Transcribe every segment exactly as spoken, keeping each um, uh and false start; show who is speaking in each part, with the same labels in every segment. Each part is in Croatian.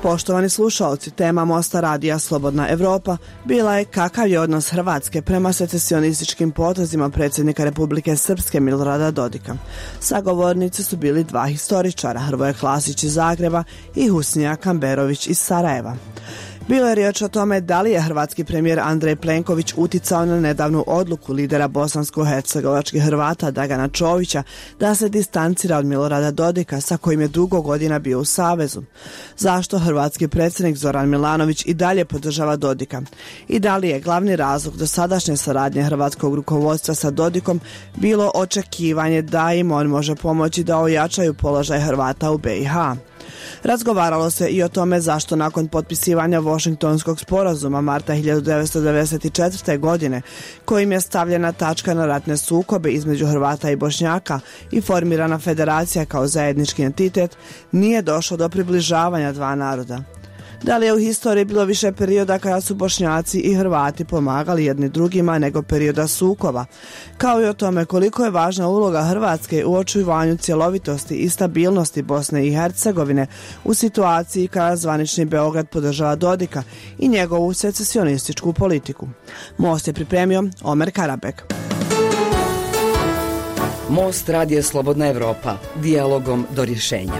Speaker 1: Poštovani slušalci, tema Mosta radija Slobodna Evropa bila je kakav je odnos Hrvatske prema secesionističkim potezima predsjednika Republike Srpske Milorada Dodika. Sagovornici su bili dva historičara, Hrvoje Klasić iz Zagreba i Husnija Kamberović iz Sarajeva. Bilo je riječ o tome da li je hrvatski premijer Andrej Plenković uticao na nedavnu odluku lidera bosansko-hercegovačkih Hrvata Dragana Čovića da se distancira od Milorada Dodika sa kojim je dugo godina bio u savezu. Zašto hrvatski predsjednik Zoran Milanović i dalje podržava Dodika? I da li je glavni razlog dosadašnje saradnje hrvatskog rukovodstva sa Dodikom bilo očekivanje da im on može pomoći da ojačaju položaj Hrvata u B i H? Razgovaralo se i o tome zašto nakon potpisivanja Washingtonskog sporazuma marta hiljadu devetsto devedeset četvrte. godine, kojim je stavljena tačka na ratne sukobe između Hrvata i Bošnjaka i formirana federacija kao zajednički entitet, nije došlo do približavanja dva naroda. Da li je u historiji bilo više perioda kada su Bošnjaci i Hrvati pomagali jedni drugima nego perioda sukoba, kao i o tome koliko je važna uloga Hrvatske u očuvanju cjelovitosti i stabilnosti Bosne i Hercegovine u situaciji kada zvanični Beograd podržava Dodika i njegovu secesionističku politiku. Most je pripremio Omer Karabek.
Speaker 2: Most radije Slobodna Evropa, dijalogom do rješenja.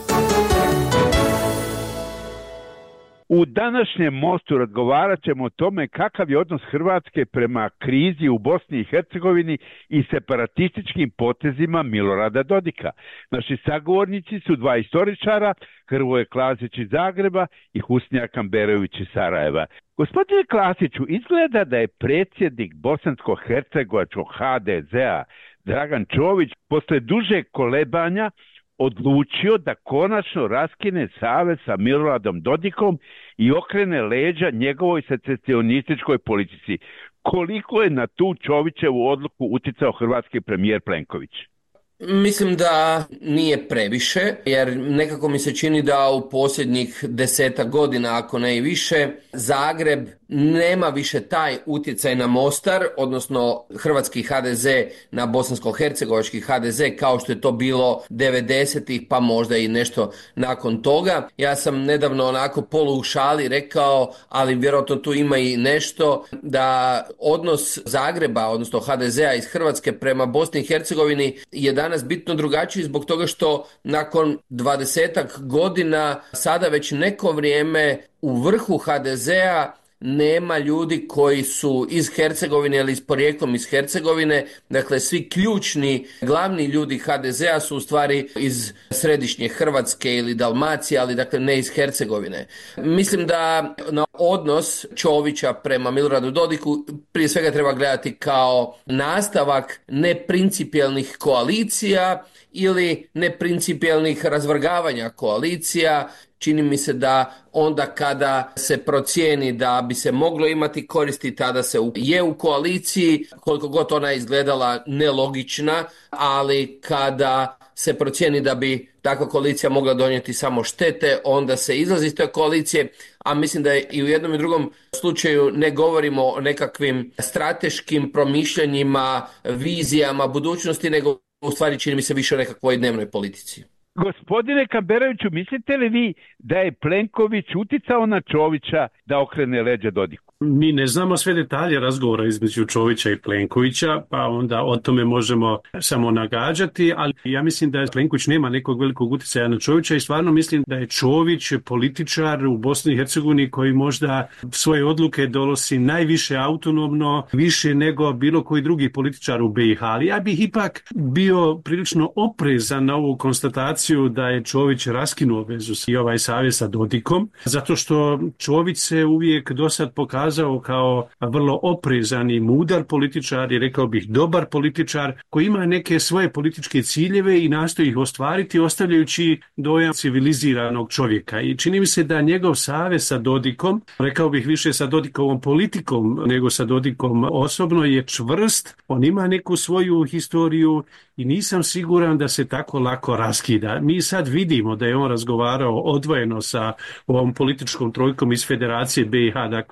Speaker 3: U današnjem mostu razgovarat ćemo o tome kakav je odnos Hrvatske prema krizi u Bosni i Hercegovini i separatističkim potezima Milorada Dodika. Naši sagovornici su dva historičara, Hrvoje Klasić iz Zagreba i Husnija Kamberović iz Sarajeva. Gospodine Klasiću, izgleda da je predsjednik bosansko-hercegovačkog H D Z-a Dragan Čović posle dužeg kolebanja odlučio da konačno raskine savez sa Miloradom Dodikom i okrene leđa njegovoj secesionističkoj politici. Koliko je na tu Čovićevu odluku uticao hrvatski premijer Plenković?
Speaker 4: Mislim da nije previše, jer nekako mi se čini da u posljednjih desetak godina, ako ne i više, Zagreb nema više taj utjecaj na Mostar, odnosno hrvatski H D Z na bosansko-hercegovački H D Z, kao što je to bilo devedesetih, pa možda i nešto nakon toga. Ja sam nedavno onako polu u šali rekao, ali vjerojatno tu ima i nešto, da odnos Zagreba, odnosno H D Z-a iz Hrvatske prema Bosni i Hercegovini je danas bitno drugačiji zbog toga što nakon dvadesetak godina sada već neko vrijeme u vrhu H D Z-a nema ljudi koji su iz Hercegovine ili s porijeklom iz Hercegovine. Dakle, svi ključni, glavni ljudi H D Z-a su u stvari iz središnje Hrvatske ili Dalmacije, ali dakle ne iz Hercegovine. Mislim da na odnos Čovića prema Miloradu Dodiku prije svega treba gledati kao nastavak neprincipijelnih koalicija ili neprincipijelnih razvrgavanja koalicija. Čini mi se da onda kada se procijeni da bi se moglo imati koristi, tada se je u koaliciji, koliko god ona izgledala nelogična, ali kada se procijeni da bi takva koalicija mogla donijeti samo štete, onda se izlazi iz te koalicije, a mislim da i u jednom i drugom slučaju ne govorimo o nekakvim strateškim promišljanjima, vizijama budućnosti, nego u stvari čini mi se više o nekakvoj dnevnoj politici.
Speaker 3: Gospodine Kamberoviću, mislite li vi da je Plenković uticao na Čovića da okrene leđa Dodiku?
Speaker 5: Mi ne znamo sve detalje razgovora između Čovića i Plenkovića, pa onda o tome možemo samo nagađati, ali ja mislim da Plenković nema nekog velikog utjecaja na Čovića i stvarno mislim da je Čović političar u Bosni i Hercegovini koji možda svoje odluke donosi najviše autonomno, više nego bilo koji drugi političar u B i H. Ali ja bih ipak bio prilično oprezan na ovu konstataciju da je Čović raskinuo vezu i ovaj savez sa Dodikom, zato što Čović se uvijek dosad pokazao kao vrlo oprezan i mudar političar i rekao bih dobar političar koji ima neke svoje političke ciljeve i nastoji ih ostvariti ostavljajući dojam civiliziranog čovjeka. I čini mi se da njegov savez sa Dodikom, rekao bih više sa Dodikovom politikom nego sa Dodikom osobno, je čvrst. On ima neku svoju historiju i nisam siguran da se tako lako raskida. Mi sad vidimo da je on razgovarao odvojeno sa ovom političkom trojkom iz Federacije B i H, dakle S D P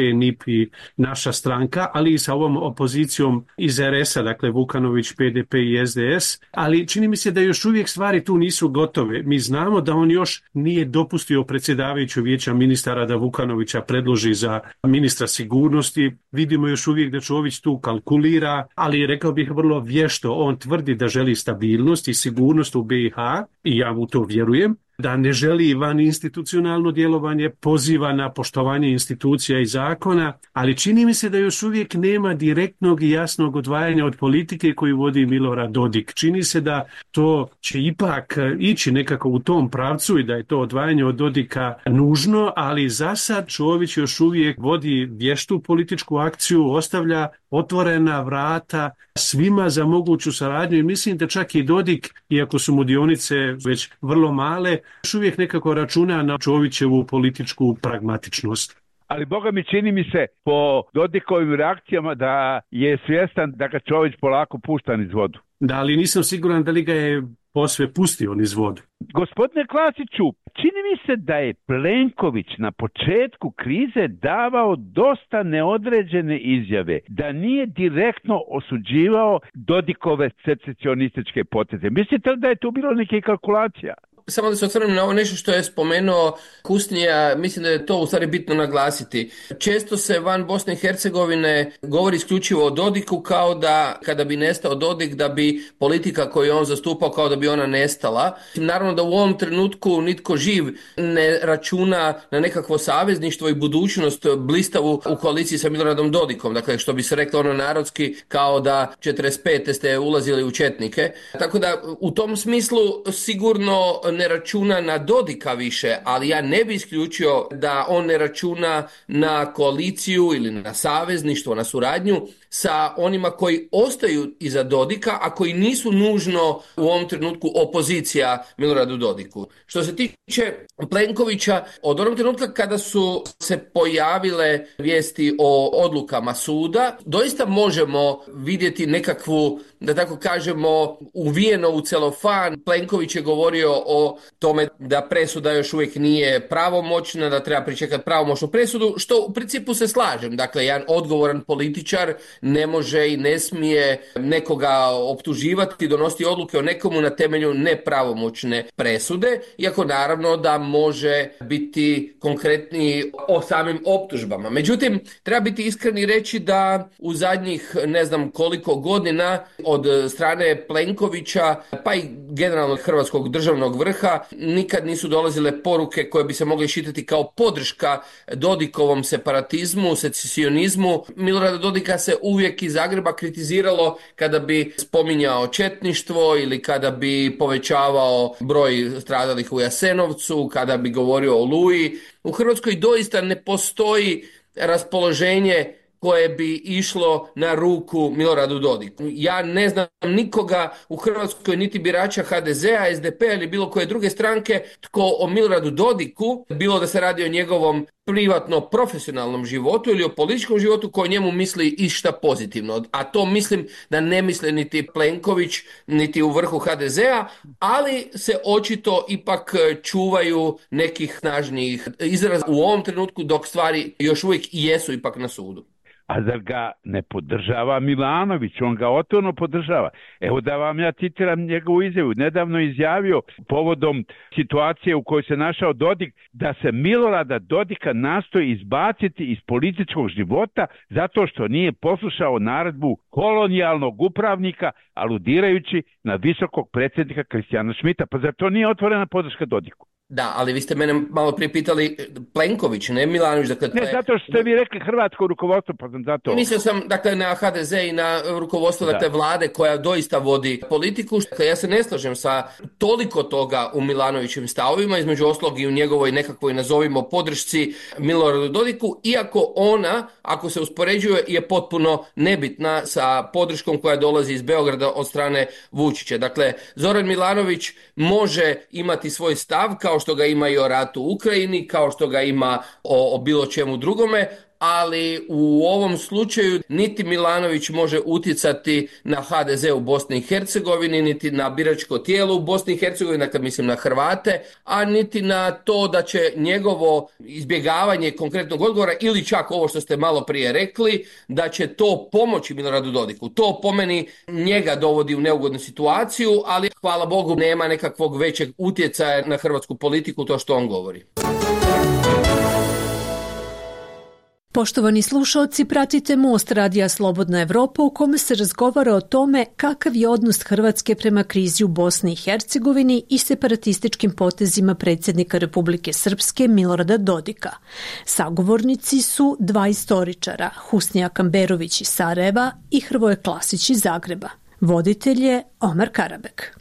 Speaker 5: P, N I P i naša stranka, ali i sa ovom opozicijom iz R S-a, dakle Vukanović, P D P i S D S, ali čini mi se da još uvijek stvari tu nisu gotove. Mi znamo da on još nije dopustio predsjedavajuću vijeća ministara da Vukanovića predloži za ministra sigurnosti. Vidimo još uvijek da Čović tu kalkulira, ali rekao bih vrlo vješto. On tvrdi da želi stabilnost i sigurnost u B i H i ja mu to vjerujem, da ne želi van institucionalno djelovanje, poziva na poštovanje institucija i zakona, ali čini mi se da još uvijek nema direktnog i jasnog odvajanja od politike koju vodi Milorad Dodik. Čini se da to će ipak ići nekako u tom pravcu i da je to odvajanje od Dodika nužno, ali za sad Čović još uvijek vodi vještu političku akciju, ostavlja otvorena vrata svima za moguću saradnju i mislim da čak i Dodik, iako su mu dionice već vrlo male, još uvijek nekako računa na Čovićevu političku pragmatičnost.
Speaker 3: Ali Boga mi čini mi se po Dodikovim reakcijama da je svjestan da ga Čović polako pušta niz vodu.
Speaker 5: Da, ali nisam siguran da li ga je posve pustio niz vodu.
Speaker 3: Gospodine Klasiću, čini mi se da je Plenković na početku krize davao dosta neodređene izjave, da nije direktno osuđivao Dodikove secesionističke poteze. Mislite li da je tu bilo neke kalkulacija?
Speaker 4: Samo da se osvrnem na ovo nešto što je spomenuo Kusnija, mislim da je to u stvari bitno naglasiti. Često se van Bosne i Hercegovine govori isključivo o Dodiku kao da kada bi nestao Dodik da bi politika koju je on zastupao kao da bi ona nestala. Naravno da u ovom trenutku nitko živ ne računa na nekakvo savezništvo i budućnost blistavu u koaliciji sa Miloradom Dodikom. Dakle, što bi se reklo ono narodski kao da četrdeset pete ste ulazili u četnike. Tako da u tom smislu sigurno ne računa na Dodika više, ali ja ne bi isključio da on ne računa na koaliciju ili na savezništvo, na suradnju sa onima koji ostaju iza Dodika, a koji nisu nužno u ovom trenutku opozicija Miloradu Dodiku. Što se tiče Plenkovića, od onog trenutka kada su se pojavile vijesti o odlukama suda, doista možemo vidjeti nekakvu, da tako kažemo, uvijeno u celofan. Plenković je govorio o tome da presuda još uvijek nije pravomoćna, da treba pričekati pravomoćnu presudu, što u principu se slažem. Dakle, jedan odgovoran političar ne može i ne smije nekoga optuživati, donositi odluke o nekomu na temelju nepravomoćne presude, iako naravno da može biti konkretniji o samim optužbama. Međutim, treba biti iskren i reći da u zadnjih ne znam koliko godina od strane Plenkovića, pa i generalno hrvatskog državnog vrha, nikad nisu dolazile poruke koje bi se mogle iščitati kao podrška Dodikovom separatizmu, secesionizmu. Milorada Dodika se uvijek iz Zagreba kritiziralo kada bi spominjao četništvo ili kada bi povećavao broj stradalih u Jasenovcu, kada bi govorio o Oluji. U Hrvatskoj doista ne postoji raspoloženje koje bi išlo na ruku Miloradu Dodiku. Ja ne znam nikoga u Hrvatskoj, niti birača ha de zea, es de pe ili bilo koje druge stranke, tko o Miloradu Dodiku, bilo da se radi o njegovom privatno profesionalnom životu ili o političkom životu, koji njemu misli išta pozitivno. A to mislim da ne misle niti Plenković, niti u vrhu ha de zea, ali se očito ipak čuvaju nekih snažnijih izraza u ovom trenutku, dok stvari još uvijek i jesu ipak na sudu.
Speaker 3: A zar ga ne podržava Milanović? On ga otvoreno podržava. Evo da vam ja citiram njegovu izjavu. Nedavno izjavio povodom situacije u kojoj se našao Dodik da se Milorada Dodika nastoji izbaciti iz političkog života zato što nije poslušao naredbu kolonijalnog upravnika, aludirajući na visokog predsjednika Kristijana Šmita. Pa zar to nije otvorena podrška Dodiku?
Speaker 4: Da, ali vi ste mene malo prije pitali Plenković, ne Milanović. Dakle,
Speaker 3: ne, zato što ste vi rekli hrvatsko rukovodstvo, pa sam zato...
Speaker 4: Mislio sam, dakle, na ha de ze i na rukovodstvo dakle, vlade koja doista vodi politiku. Dakle, ja se ne slažem sa toliko toga u Milanovićevim stavovima, između ostalog i u njegovoj nekakvoj, nazovimo, podršci Miloradu Dodiku, iako ona, ako se uspoređuje, je potpuno nebitna sa podrškom koja dolazi iz Beograda od strane Vučića. Dakle, Zoran Milanović može imati svoj stav, kao što ga ima i o ratu u Ukrajini, kao što ga ima o, o bilo čemu drugome, ali u ovom slučaju niti Milanović može utjecati na ha de ze u Bosni i Hercegovini, niti na biračko tijelo u Bosni i Hercegovini, dakle mislim na Hrvate, a niti na to da će njegovo izbjegavanje konkretnog odgovora ili čak ovo što ste malo prije rekli, da će to pomoći Miloradu Dodiku. To po meni njega dovodi u neugodnu situaciju, ali hvala Bogu nema nekakvog većeg utjecaja na hrvatsku politiku to što on govori.
Speaker 6: Poštovani slušalci, pratite Most radija Slobodna Evropa u kome se razgovara o tome kakav je odnos Hrvatske prema krizi u Bosni i Hercegovini i separatističkim potezima predsjednika Republike Srpske Milorada Dodika. Sagovornici su dva istoričara, Husnija Kamberović iz Sarajeva i Hrvoje Klasić iz Zagreba. Voditelj je Omar Karabek.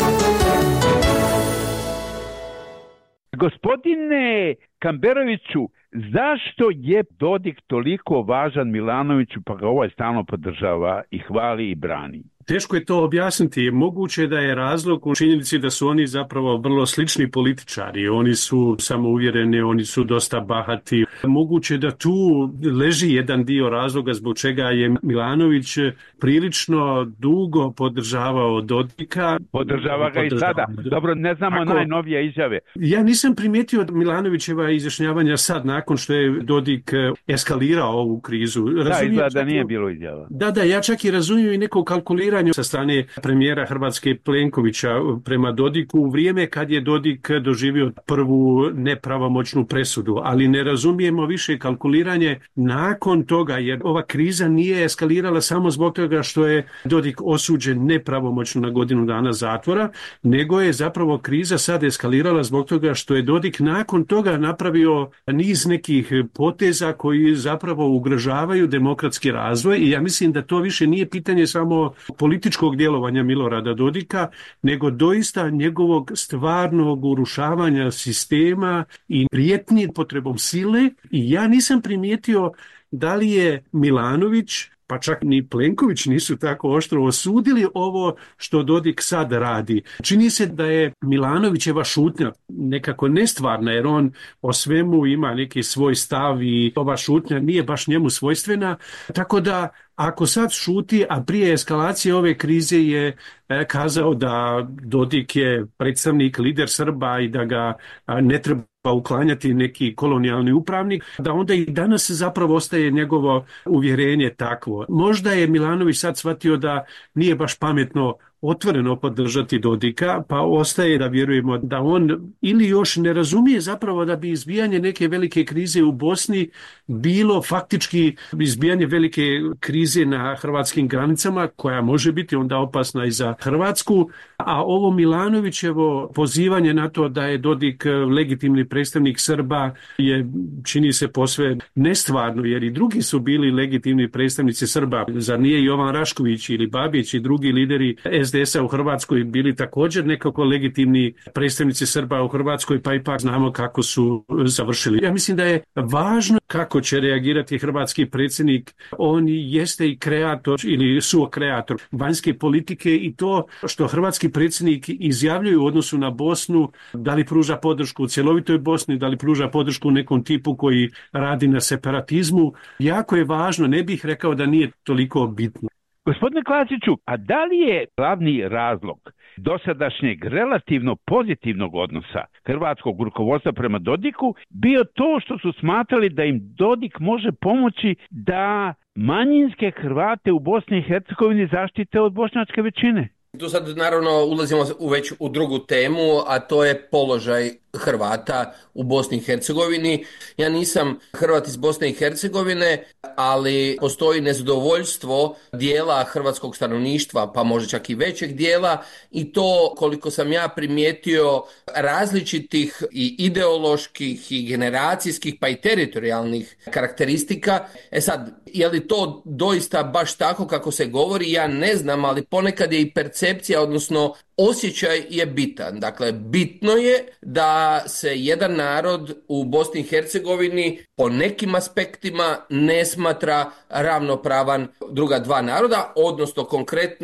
Speaker 3: Gospodine Kamberoviću, zašto je Dodik toliko važan Milanoviću pa ga ovaj stalno podržava i hvali i brani?
Speaker 5: Teško je to objasniti. Moguće da je razlog u činjenici da su oni zapravo vrlo slični političari. Oni su samouvjereni, oni su dosta bahati. Moguće da tu leži jedan dio razloga zbog čega je Milanović prilično dugo podržavao Dodika.
Speaker 3: Podržava ga i sada. Dobro, ne znamo Ako, najnovije izjave.
Speaker 5: Ja nisam primijetio Milanovićeva izjašnjavanja sad, nakon što je Dodik eskalirao ovu krizu.
Speaker 3: Da, izgleda da nije bilo izjava.
Speaker 5: Da, da, ja čak i razumijem i neko kalkuliranje sa strane premijera Hrvatske Plenkovića prema Dodiku u vrijeme kad je Dodik doživio prvu nepravomoćnu presudu, ali ne razumijemo više kalkuliranje nakon toga, jer ova kriza nije eskalirala samo zbog toga što je Dodik osuđen nepravomoćno na godinu dana zatvora, nego je zapravo kriza sad eskalirala zbog toga što je Dodik nakon toga napravio niz nekih poteza koji zapravo ugrožavaju demokratski razvoj i ja mislim da to više nije pitanje samo političkog djelovanja Milorada Dodika, nego doista njegovog stvarnog urušavanja sistema i prijetnji potrebom sile. I ja nisam primijetio da li je Milanović, pa čak ni Plenković nisu tako oštro osudili ovo što Dodik sad radi. Čini se da je Milanovićeva šutnja nekako nestvarna, jer on o svemu ima neki svoj stav i ova šutnja nije baš njemu svojstvena, tako da ako sad šuti, a prije eskalacije ove krize je kazao da Dodik je predstavnik, lider Srba i da ga ne treba pa uklanjati neki kolonijalni upravnik, da onda i danas zapravo ostaje njegovo uvjerenje takvo. Možda je Milanović sad shvatio da nije baš pametno otvoreno podržati Dodika, pa ostaje da vjerujemo da on ili još ne razumije zapravo da bi izbijanje neke velike krize u Bosni bilo faktički izbijanje velike krize na hrvatskim granicama, koja može biti onda opasna i za Hrvatsku, a ovo Milanovićevo pozivanje na to da je Dodik legitimni predstavnik Srba je, čini se, posve nestvarno, jer i drugi su bili legitimni predstavnici Srba. Zar nije Jovan Rašković ili Babić i drugi lideri es de esa u Hrvatskoj bili također nekako legitimni predstavnici Srba u Hrvatskoj, pa ipak znamo kako su završili. Ja mislim da je važno kako će reagirati hrvatski predsjednik. On jeste i kreator ili suokreator vanjske politike i to što hrvatski predsjednik izjavljuje u odnosu na Bosnu, da li pruža podršku u cjelovitoj Bosni, da li pruža podršku nekom tipu koji radi na separatizmu, jako je važno, ne bih rekao da nije toliko bitno.
Speaker 3: Gospodine Klasiću, a da li je glavni razlog dosadašnjeg relativno pozitivnog odnosa hrvatskog rukovodstva prema Dodiku bio to što su smatrali da im Dodik može pomoći da manjinske Hrvate u Bosni i Hercegovini zaštite od bošnjačke većine?
Speaker 4: Tu sad naravno ulazimo u već u drugu temu, a to je položaj Hrvata u Bosni i Hercegovini. Ja nisam Hrvat iz Bosne i Hercegovine, ali postoji nezadovoljstvo dijela hrvatskog stanovništva, pa možda čak i većeg dijela, i to, koliko sam ja primijetio, različitih i ideoloških i generacijskih pa i teritorijalnih karakteristika. E sad, je li to doista baš tako kako se govori, ja ne znam, ali ponekad je i percepcija, odnosno osjećaj je bitan. Dakle, bitno je da se jedan narod u Bosni i Hercegovini po nekim aspektima ne smatra ravnopravan druga dva naroda, odnosno konkretno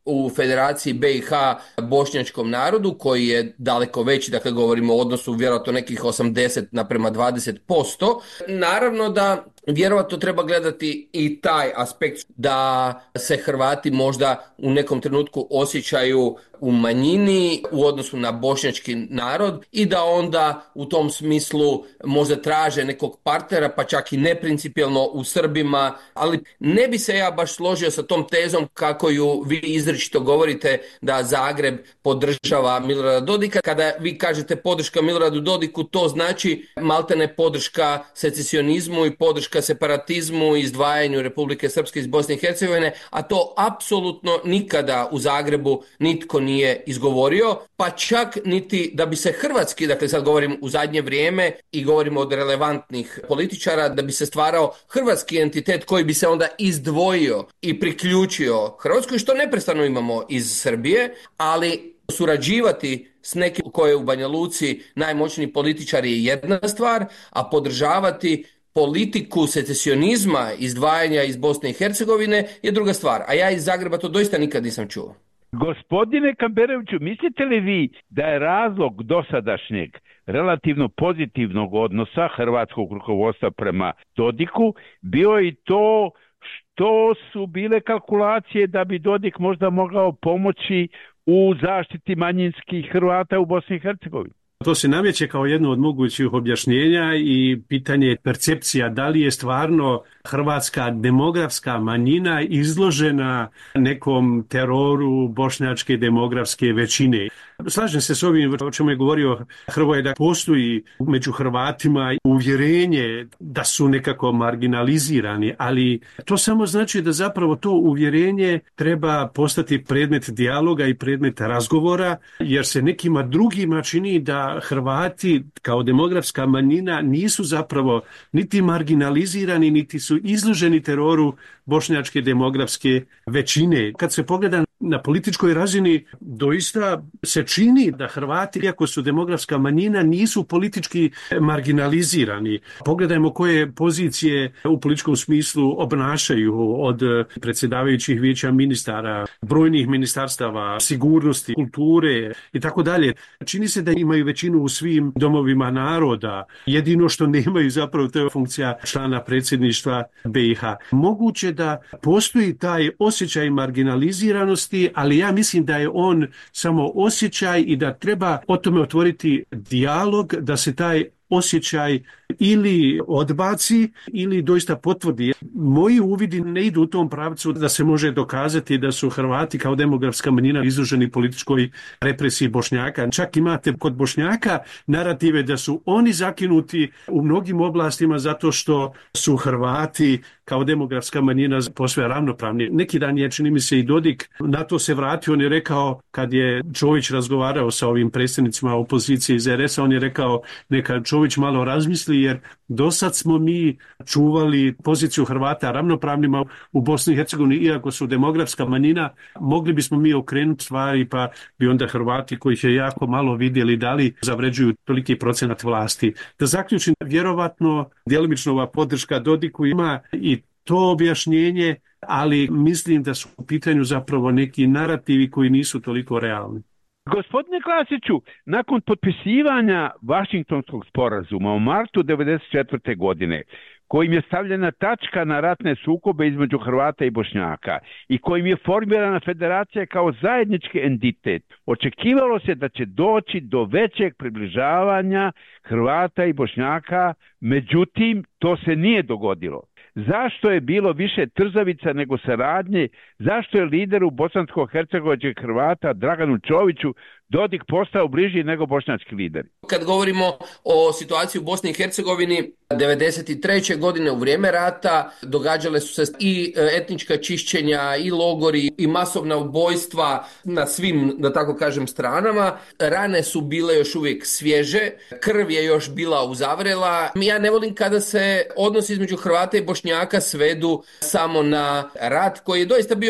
Speaker 4: u Federaciji B i H bošnjačkom narodu koji je daleko veći, dakle govorimo o odnosu vjerojatno nekih osamdeset naprema dvadeset posto. Naravno da vjerojatno treba gledati i taj aspekt da se Hrvati možda u nekom trenutku osjećaju u manjini u odnosu na bošnjački narod i da onda u tom smislu možda traže nekog partnera, pa čak i neprincipijelno u Srbima, ali ne bi se ja baš složio sa tom tezom kako ju vi izričito govorite da Zagreb podržava Milorada Dodika. Kada vi kažete podrška Miloradu Dodiku, to znači maltene podrška secesionizmu i podrška separatizmu i izdvajanju Republike Srpske iz Bosne i Hercegovine, a to apsolutno nikada u Zagrebu nitko nije izgovorio, pa čak niti da bi se hrvatski, dakle sad govorim u zadnje vrijeme i govorimo od relevantnih političara, da bi se stvarao hrvatski entitet koji bi se onda izdvojio i priključio Hrvatskoj, što neprestano imamo iz Srbije, ali surađivati s nekim koji je u Banja Luci najmoćniji političar je jedna stvar, a podržavati politiku secesionizma, izdvajanja iz Bosne i Hercegovine je druga stvar. A ja iz Zagreba to doista nikad nisam čuo.
Speaker 3: Gospodine Kamberoviću, mislite li vi da je razlog dosadašnjeg relativno pozitivnog odnosa hrvatskog rukovodstva prema Dodiku bio i to što su bile kalkulacije da bi Dodik možda mogao pomoći u zaštiti manjinskih Hrvata u Bosni i Hercegovini?
Speaker 5: To se nameće kao jedno od mogućih objašnjenja i pitanje percepcija da li je stvarno hrvatska demografska manjina izložena nekom teroru bošnjačke demografske većine. Slažem se s ovim o čemu je govorio Hrvoje, da postoji među Hrvatima uvjerenje da su nekako marginalizirani, ali to samo znači da zapravo to uvjerenje treba postati predmet dijaloga i predmet razgovora, jer se nekima drugima čini da Hrvati kao demografska manjina nisu zapravo niti marginalizirani, niti su izloženi teroru bošnjačke demografske većine. Kad se pogleda na političkoj razini, doista se čini da Hrvati, iako su demografska manjina, nisu politički marginalizirani. Pogledajmo koje pozicije u političkom smislu obnašaju, od predsjedavajućih vijeća ministara, brojnih ministarstava, sigurnosti, kulture i tako dalje. Čini se da imaju većinu u svim domovima naroda. Jedino što nemaju zapravo to je funkcija člana predsjedništva B i H. Moguće da postoji taj osjećaj marginaliziranosti, ali ja mislim da je on samo osjećaj i da treba o tome otvoriti dijalog, da se taj osjećaj ili odbaci ili doista potvrdi. Moji uvidi ne idu u tom pravcu da se može dokazati da su Hrvati kao demografska manjina izloženi političkoj represiji Bošnjaka. Čak imate kod Bošnjaka narative da su oni zakinuti u mnogim oblastima zato što su Hrvati kao demografska manjina posve ravnopravni. Neki dan je, čini mi se, i Dodik na to se vratio. On je rekao, kad je Čović razgovarao sa ovim predstavnicima opozicije iz R S-a, on je rekao neka Čović malo razmisli, jer do sad smo mi čuvali poziciju Hrvata ravnopravnima u Bosni i Hercegovini, iako su demografska manjina, mogli bismo mi okrenuti stvari, pa bi onda Hrvati, kojih je jako malo vidjeli, da li zavređuju toliki procenat vlasti. Da zaključim, vjerovatno djelomično ova podrška Dodiku ima i to objašnjenje, ali mislim da su u pitanju zapravo neki narativi koji nisu toliko realni.
Speaker 3: Gospodine Klasiću, nakon potpisivanja Vašingtonskog sporazuma u martu devedeset četvrte. godine, kojim je stavljena tačka na ratne sukobe između Hrvata i Bošnjaka i kojim je formirana federacija kao zajednički entitet, očekivalo se da će doći do većeg približavanja Hrvata i Bošnjaka, međutim to se nije dogodilo. Zašto je bilo više trzavica nego saradnje? Zašto je lideru bosansko-hercegovačkih Hrvata Draganu Čoviću Dodik postao bliži nego bošnjački lideri?
Speaker 4: Kad govorimo o situaciji u Bosni i Hercegovini, devedeset treće. godine u vrijeme rata događale su se i etnička čišćenja, i logori, i masovna ubojstva na svim, da tako kažem, stranama. Rane su bile još uvijek svježe, krv je još bila uzavrela. Ja ne volim kada se odnosi između Hrvata i Bošnjaka svedu samo na rat koji je doista bio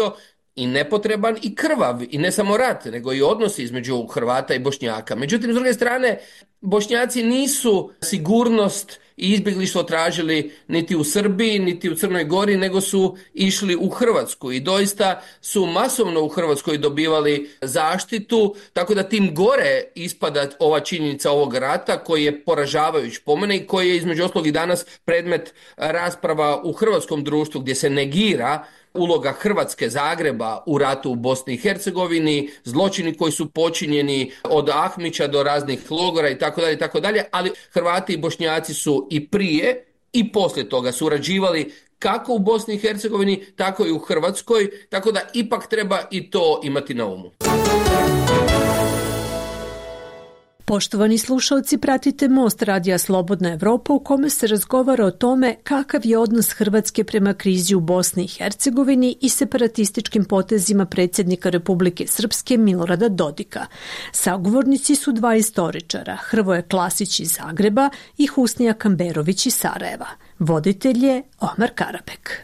Speaker 4: i nepotreban i krvav, i ne samo rat, nego i odnosi između Hrvata i Bošnjaka. Međutim, s druge strane, Bošnjaci nisu sigurnost i izbjeglištvo tražili niti u Srbiji, niti u Crnoj Gori, nego su išli u Hrvatsku i doista su masovno u Hrvatskoj dobivali zaštitu, tako da tim gore ispada ova činjenica ovog rata koji je poražavajuć po mene i koji je između ostalog i danas predmet rasprava u hrvatskom društvu gdje se negira uloga Hrvatske, Zagreba u ratu u Bosni i Hercegovini, zločini koji su počinjeni od Ahmića do raznih logora i tako dalje i tako dalje, ali Hrvati i Bošnjaci su i prije i poslije toga surađivali kako u Bosni i Hercegovini, tako i u Hrvatskoj, tako da ipak treba i to imati na umu.
Speaker 6: Poštovani slušalci, pratite Most radija Slobodna Evropa u kome se razgovara o tome kakav je odnos Hrvatske prema krizi u Bosni i Hercegovini i separatističkim potezima predsjednika Republike Srpske Milorada Dodika. Sagovornici su dva istoričara, Hrvoje Klasić iz Zagreba i Husnija Kamberović iz Sarajeva. Voditelj je Omar Karabek.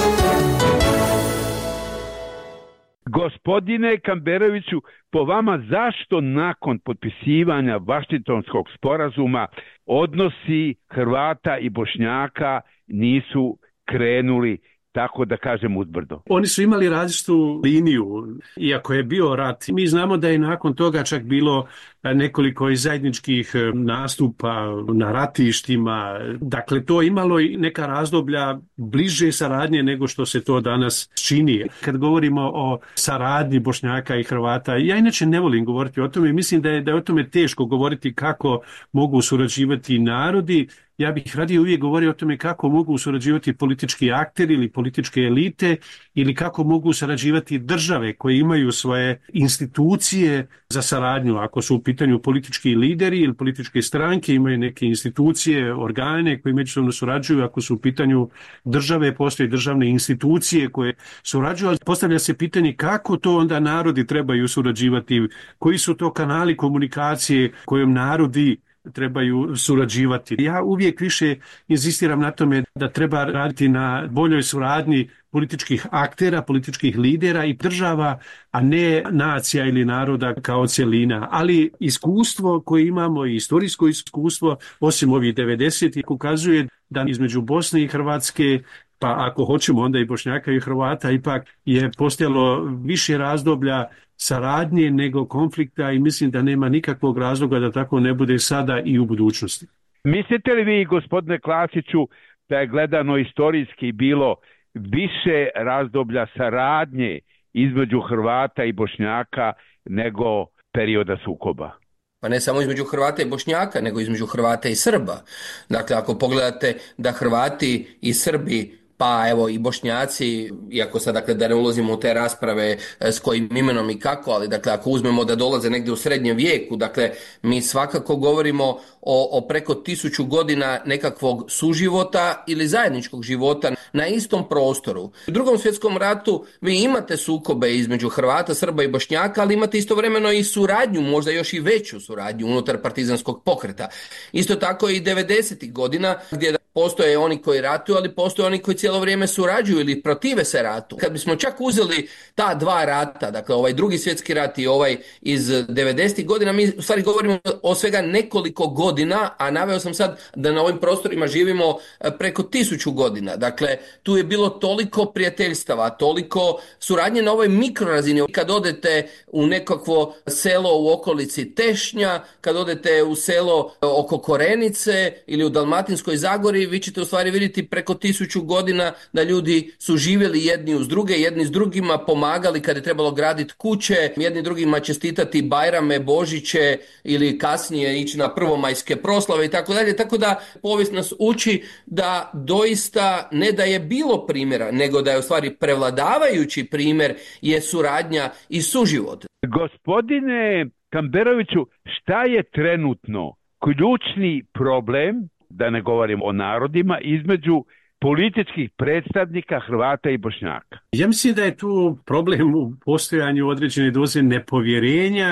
Speaker 3: Gospodine Kamberoviću, po vama zašto nakon potpisivanja Vašingtonskog sporazuma odnosi Hrvata i Bošnjaka nisu krenuli, tako da kažem, uzbrdo?
Speaker 5: Oni su imali različitu liniju, iako je bio rat. Mi znamo da je nakon toga čak bilo nekoliko i zajedničkih nastupa na ratištima. Dakle, to je imalo i neka razdoblja bliže saradnje nego što se to danas čini. Kad govorimo o saradnji Bošnjaka i Hrvata, ja inače ne volim govoriti o tome. Mislim da je, da je o tome teško govoriti kako mogu surađivati narodi. Ja bih radije uvijek govorio o tome kako mogu surađivati politički akteri ili političke elite ili kako mogu surađivati države koje imaju svoje institucije za saradnju. Ako su u pitanju politički lideri ili političke stranke, imaju neke institucije, organe koji međusobno surađuju. Ako su u pitanju države, postoje državne institucije koje surađuju, ali postavlja se pitanje kako to onda narodi trebaju surađivati, koji su to kanali komunikacije kojom narodi trebaju surađivati. Ja uvijek više inzistiram na tome da treba raditi na boljoj suradnji političkih aktera, političkih lidera i država, a ne nacija ili naroda kao cjelina. Ali iskustvo koje imamo i istorijsko iskustvo, osim ovih devedesetih, ukazuje da između Bosne i Hrvatske, pa ako hoćemo onda i Bošnjaka i Hrvata, ipak je postojalo više razdoblja saradnje nego konflikta i mislim da nema nikakvog razloga da tako ne bude sada i u budućnosti.
Speaker 3: Mislite li vi, gospodine Klasiću, da je gledano istorijski bilo više razdoblja saradnje između Hrvata i Bošnjaka nego perioda sukoba?
Speaker 4: Pa ne samo između Hrvata i Bošnjaka, nego između Hrvata i Srba. Dakle, ako pogledate da Hrvati i Srbi, pa evo i Bošnjaci, iako sad dakle da ne ulazimo u te rasprave s kojim imenom i kako, ali dakle ako uzmemo da dolaze negdje u srednjem vijeku, dakle mi svakako govorimo o, o preko tisuću godina nekakvog suživota ili zajedničkog života na istom prostoru. U Drugom svjetskom ratu vi imate sukobe između Hrvata, Srba i Bošnjaka, ali imate istovremeno i suradnju, možda još i veću suradnju unutar partizanskog pokreta. Isto tako i devedesetih godina gdje postoje oni koji ratuju, ali postoje oni koji cijelo vrijeme surađuju ili protive se ratu. Kad bismo čak uzeli ta dva rata, dakle ovaj drugi svjetski rat i ovaj iz devedesetih godina, mi u stvari govorimo o svega nekoliko godina, a naveo sam sad da na ovim prostorima živimo preko tisuću godina. Dakle, tu je bilo toliko prijateljstava, toliko suradnje na ovoj mikrorazini. Kad odete u nekakvo selo u okolici Tešnja, kad odete u selo oko Korenice ili u Dalmatinskoj Zagori, vi ćete u stvari vidjeti preko tisuću godina da ljudi su živjeli jedni uz druge, jedni s drugima pomagali kad je trebalo graditi kuće, jedni drugima čestitati Bajrame, Božiće ili kasnije ići na prvomajske proslave i tako dalje. Tako da povijest nas uči da doista ne da je bilo primjera, nego da je u stvari prevladavajući primjer je suradnja i suživot.
Speaker 3: Gospodine Kamberoviću, šta je trenutno ključni problem, da ne govorim o narodima, između političkih predstavnika Hrvata i Bošnjaka?
Speaker 5: Ja mislim da je tu problem u postojanju određene doze nepovjerenja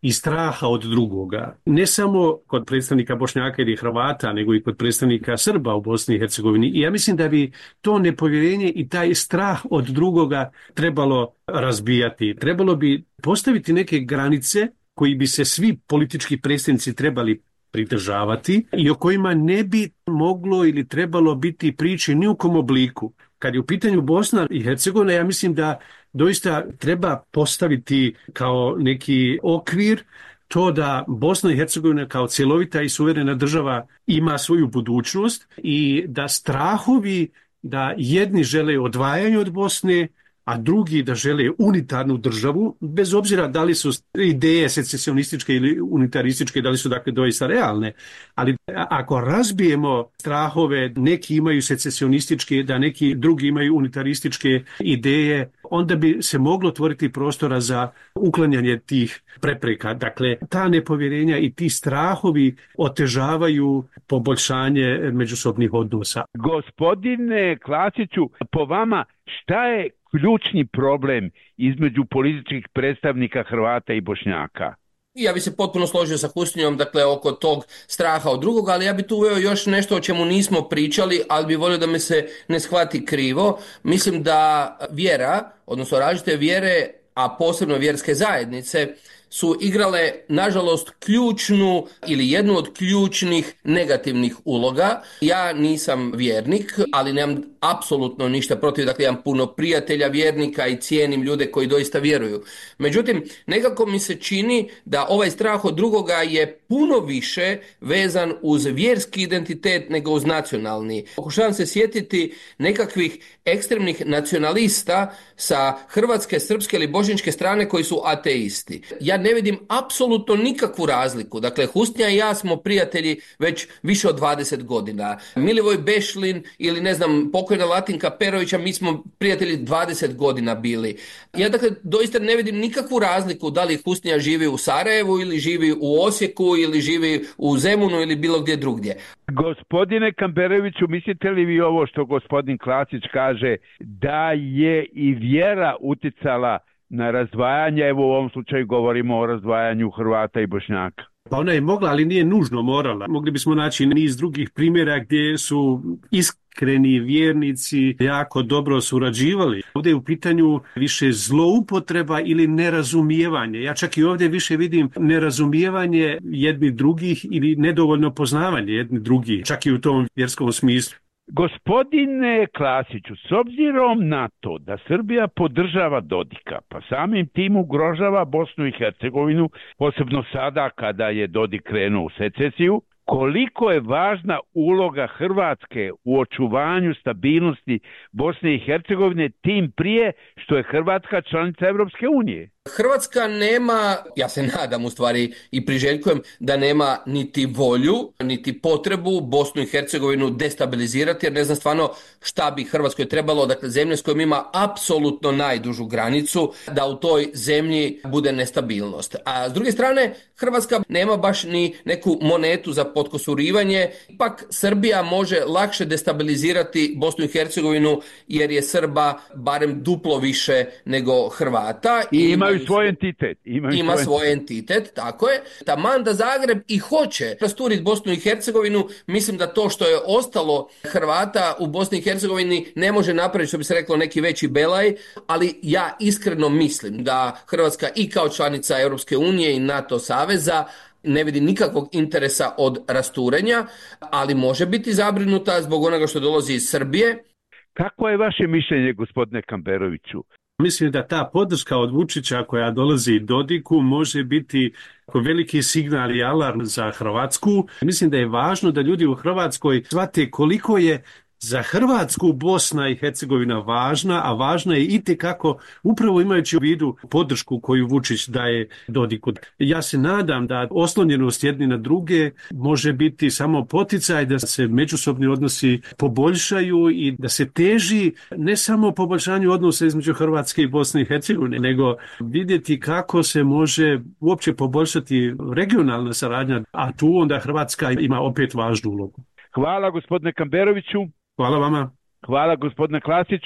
Speaker 5: i straha od drugoga. Ne samo kod predstavnika Bošnjaka ili Hrvata, nego i kod predstavnika Srba u Bosni i Hercegovini. I ja mislim da bi to nepovjerenje i taj strah od drugoga trebalo razbijati. Trebalo bi postaviti neke granice koji bi se svi politički predstavnici trebali pridržavati i o kojima ne bi moglo ili trebalo biti priče ni u kom obliku. Kad je u pitanju Bosna i Hercegovina, ja mislim da doista treba postaviti kao neki okvir to da Bosna i Hercegovina kao cjelovita i suverena država ima svoju budućnost i da strahovi da jedni žele odvajanje od Bosne, a drugi da žele unitarnu državu, bez obzira da li su ideje secesionističke ili unitarističke, da li su dakle doista realne. Ali ako razbijemo strahove, neki imaju secesionističke, da neki drugi imaju unitarističke ideje, onda bi se moglo otvoriti prostora za uklanjanje tih prepreka. Dakle, ta nepovjerenja i ti strahovi otežavaju poboljšanje međusobnih odnosa.
Speaker 3: Gospodine Klasiću, po vama šta je ključni problem između političkih predstavnika Hrvata i Bošnjaka?
Speaker 4: Ja bi se potpuno složio sa Husnijom, dakle, oko tog straha od drugoga, ali ja bi tu uveo još nešto o čemu nismo pričali, ali bi volio da me se ne shvati krivo. Mislim da vjera, odnosno različite vjere, a posebno vjerske zajednice, su igrale, nažalost, ključnu ili jednu od ključnih negativnih uloga. Ja nisam vjernik, ali nemam apsolutno ništa protiv, dakle imam puno prijatelja vjernika i cijenim ljude koji doista vjeruju. Međutim, nekako mi se čini da ovaj strah od drugoga je puno više vezan uz vjerski identitet nego uz nacionalni. Pokušavam se sjetiti nekakvih ekstremnih nacionalista sa hrvatske, srpske ili bošnjačke strane koji su ateisti. Ja ne vidim apsolutno nikakvu razliku. Dakle, Husnija i ja smo prijatelji već više od dvadeset godina. Milivoj Bešlin ili ne znam, pokojna Latinka Perovića, mi smo prijatelji dvadeset godina bili. Ja dakle doista ne vidim nikakvu razliku da li Husnija živi u Sarajevu ili živi u Osijeku ili živi u Zemunu ili bilo gdje drugdje.
Speaker 3: Gospodine Kamberoviću, mislite li vi ovo što gospodin Klasić kaže, da je i vjera uticala na razdvajanje, evo u ovom slučaju govorimo o razdvajanju Hrvata i Bošnjaka?
Speaker 5: Pa ona je mogla, ali nije nužno morala. Mogli bismo naći niz drugih primjera gdje su iskreni vjernici jako dobro surađivali. Ovdje je u pitanju više zloupotreba ili nerazumijevanje. Ja čak i ovdje više vidim nerazumijevanje jedni drugih ili nedovoljno poznavanje jedni drugih, čak i u tom vjerskom smislu.
Speaker 3: Gospodine Klasiću, s obzirom na to da Srbija podržava Dodika, pa samim tim ugrožava Bosnu i Hercegovinu, posebno sada kada je Dodik krenuo u secesiju, koliko je važna uloga Hrvatske u očuvanju stabilnosti Bosne i Hercegovine, tim prije što je Hrvatska članica Europske unije?
Speaker 4: Hrvatska nema, ja se nadam u stvari i priželjkujem da nema niti volju, niti potrebu Bosnu i Hercegovinu destabilizirati, jer ne znam stvarno šta bi Hrvatskoj trebalo, dakle zemlje s kojom ima apsolutno najdužu granicu, da u toj zemlji bude nestabilnost. A s druge strane, Hrvatska nema baš ni neku monetu za potkosurivanje, ipak Srbija može lakše destabilizirati Bosnu i Hercegovinu jer je Srba barem duplo više nego Hrvata.
Speaker 3: I ima svoj entitet. Imaju
Speaker 4: ima
Speaker 3: svoj,
Speaker 4: svoj entitet, tako je. Taman da Zagreb i hoće rasturiti Bosnu i Hercegovinu, mislim da to što je ostalo Hrvata u Bosni i Hercegovini ne može napraviti, što bi se reklo, neki veći belaj, ali ja iskreno mislim da Hrvatska i kao članica Europske unije i NATO saveza ne vidi nikakvog interesa od rasturenja, ali može biti zabrinuta zbog onoga što dolazi iz Srbije.
Speaker 3: Kako je vaše mišljenje, gospodine Kamberoviću?
Speaker 5: Mislim da ta podrška od Vučića koja dolazi Dodiku može biti veliki signal i alarm za Hrvatsku. Mislim da je važno da ljudi u Hrvatskoj shvate koliko je za Hrvatsku Bosna i Hercegovina važna, a važna je itekako upravo imajući u vidu podršku koju Vučić daje Dodiku. Ja se nadam da oslonjenost jedni na druge može biti samo poticaj da se međusobni odnosi poboljšaju i da se teži ne samo poboljšanju odnosa između Hrvatske i Bosne i Hercegovine, nego vidjeti kako se može uopće poboljšati regionalna saradnja, a tu onda Hrvatska ima opet važnu ulogu.
Speaker 3: Hvala gospodine Kamberoviću.
Speaker 5: Hvala vama.
Speaker 3: Hvala gospodine Klasiću.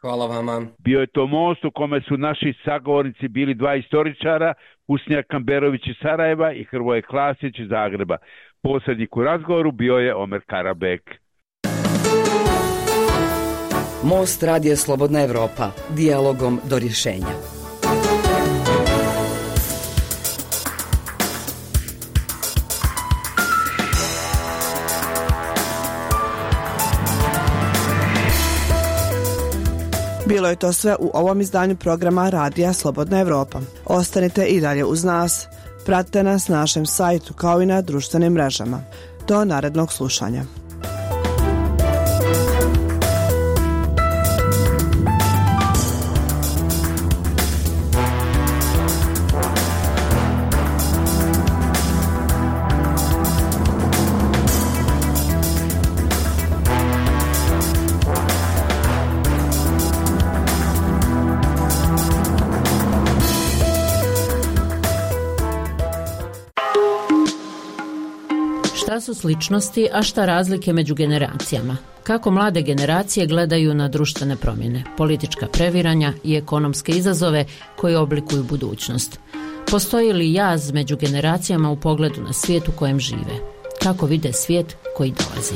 Speaker 4: Hvala vama.
Speaker 3: Bio je to most u kome su naši sagovornici bili dva istoričara, Husnija Kamberović iz Sarajeva i Hrvoje Klasić iz Zagreba. Posrednik u razgovoru bio je Omer Karabek.
Speaker 2: Most radija Slobodna Evropa, dijalogom do rješenja.
Speaker 1: Bilo je to sve u ovom izdanju programa Radija Slobodna Evropa. Ostanite i dalje uz nas. Pratite nas na našem sajtu kao i na društvenim mrežama. Do narednog slušanja.
Speaker 7: Šta su sličnosti, a šta razlike među generacijama? Kako mlade generacije gledaju na društvene promjene, politička previranja i ekonomske izazove koji oblikuju budućnost? Postoji li jaz među generacijama u pogledu na svijet u kojem žive? Kako vide svijet koji dolazi?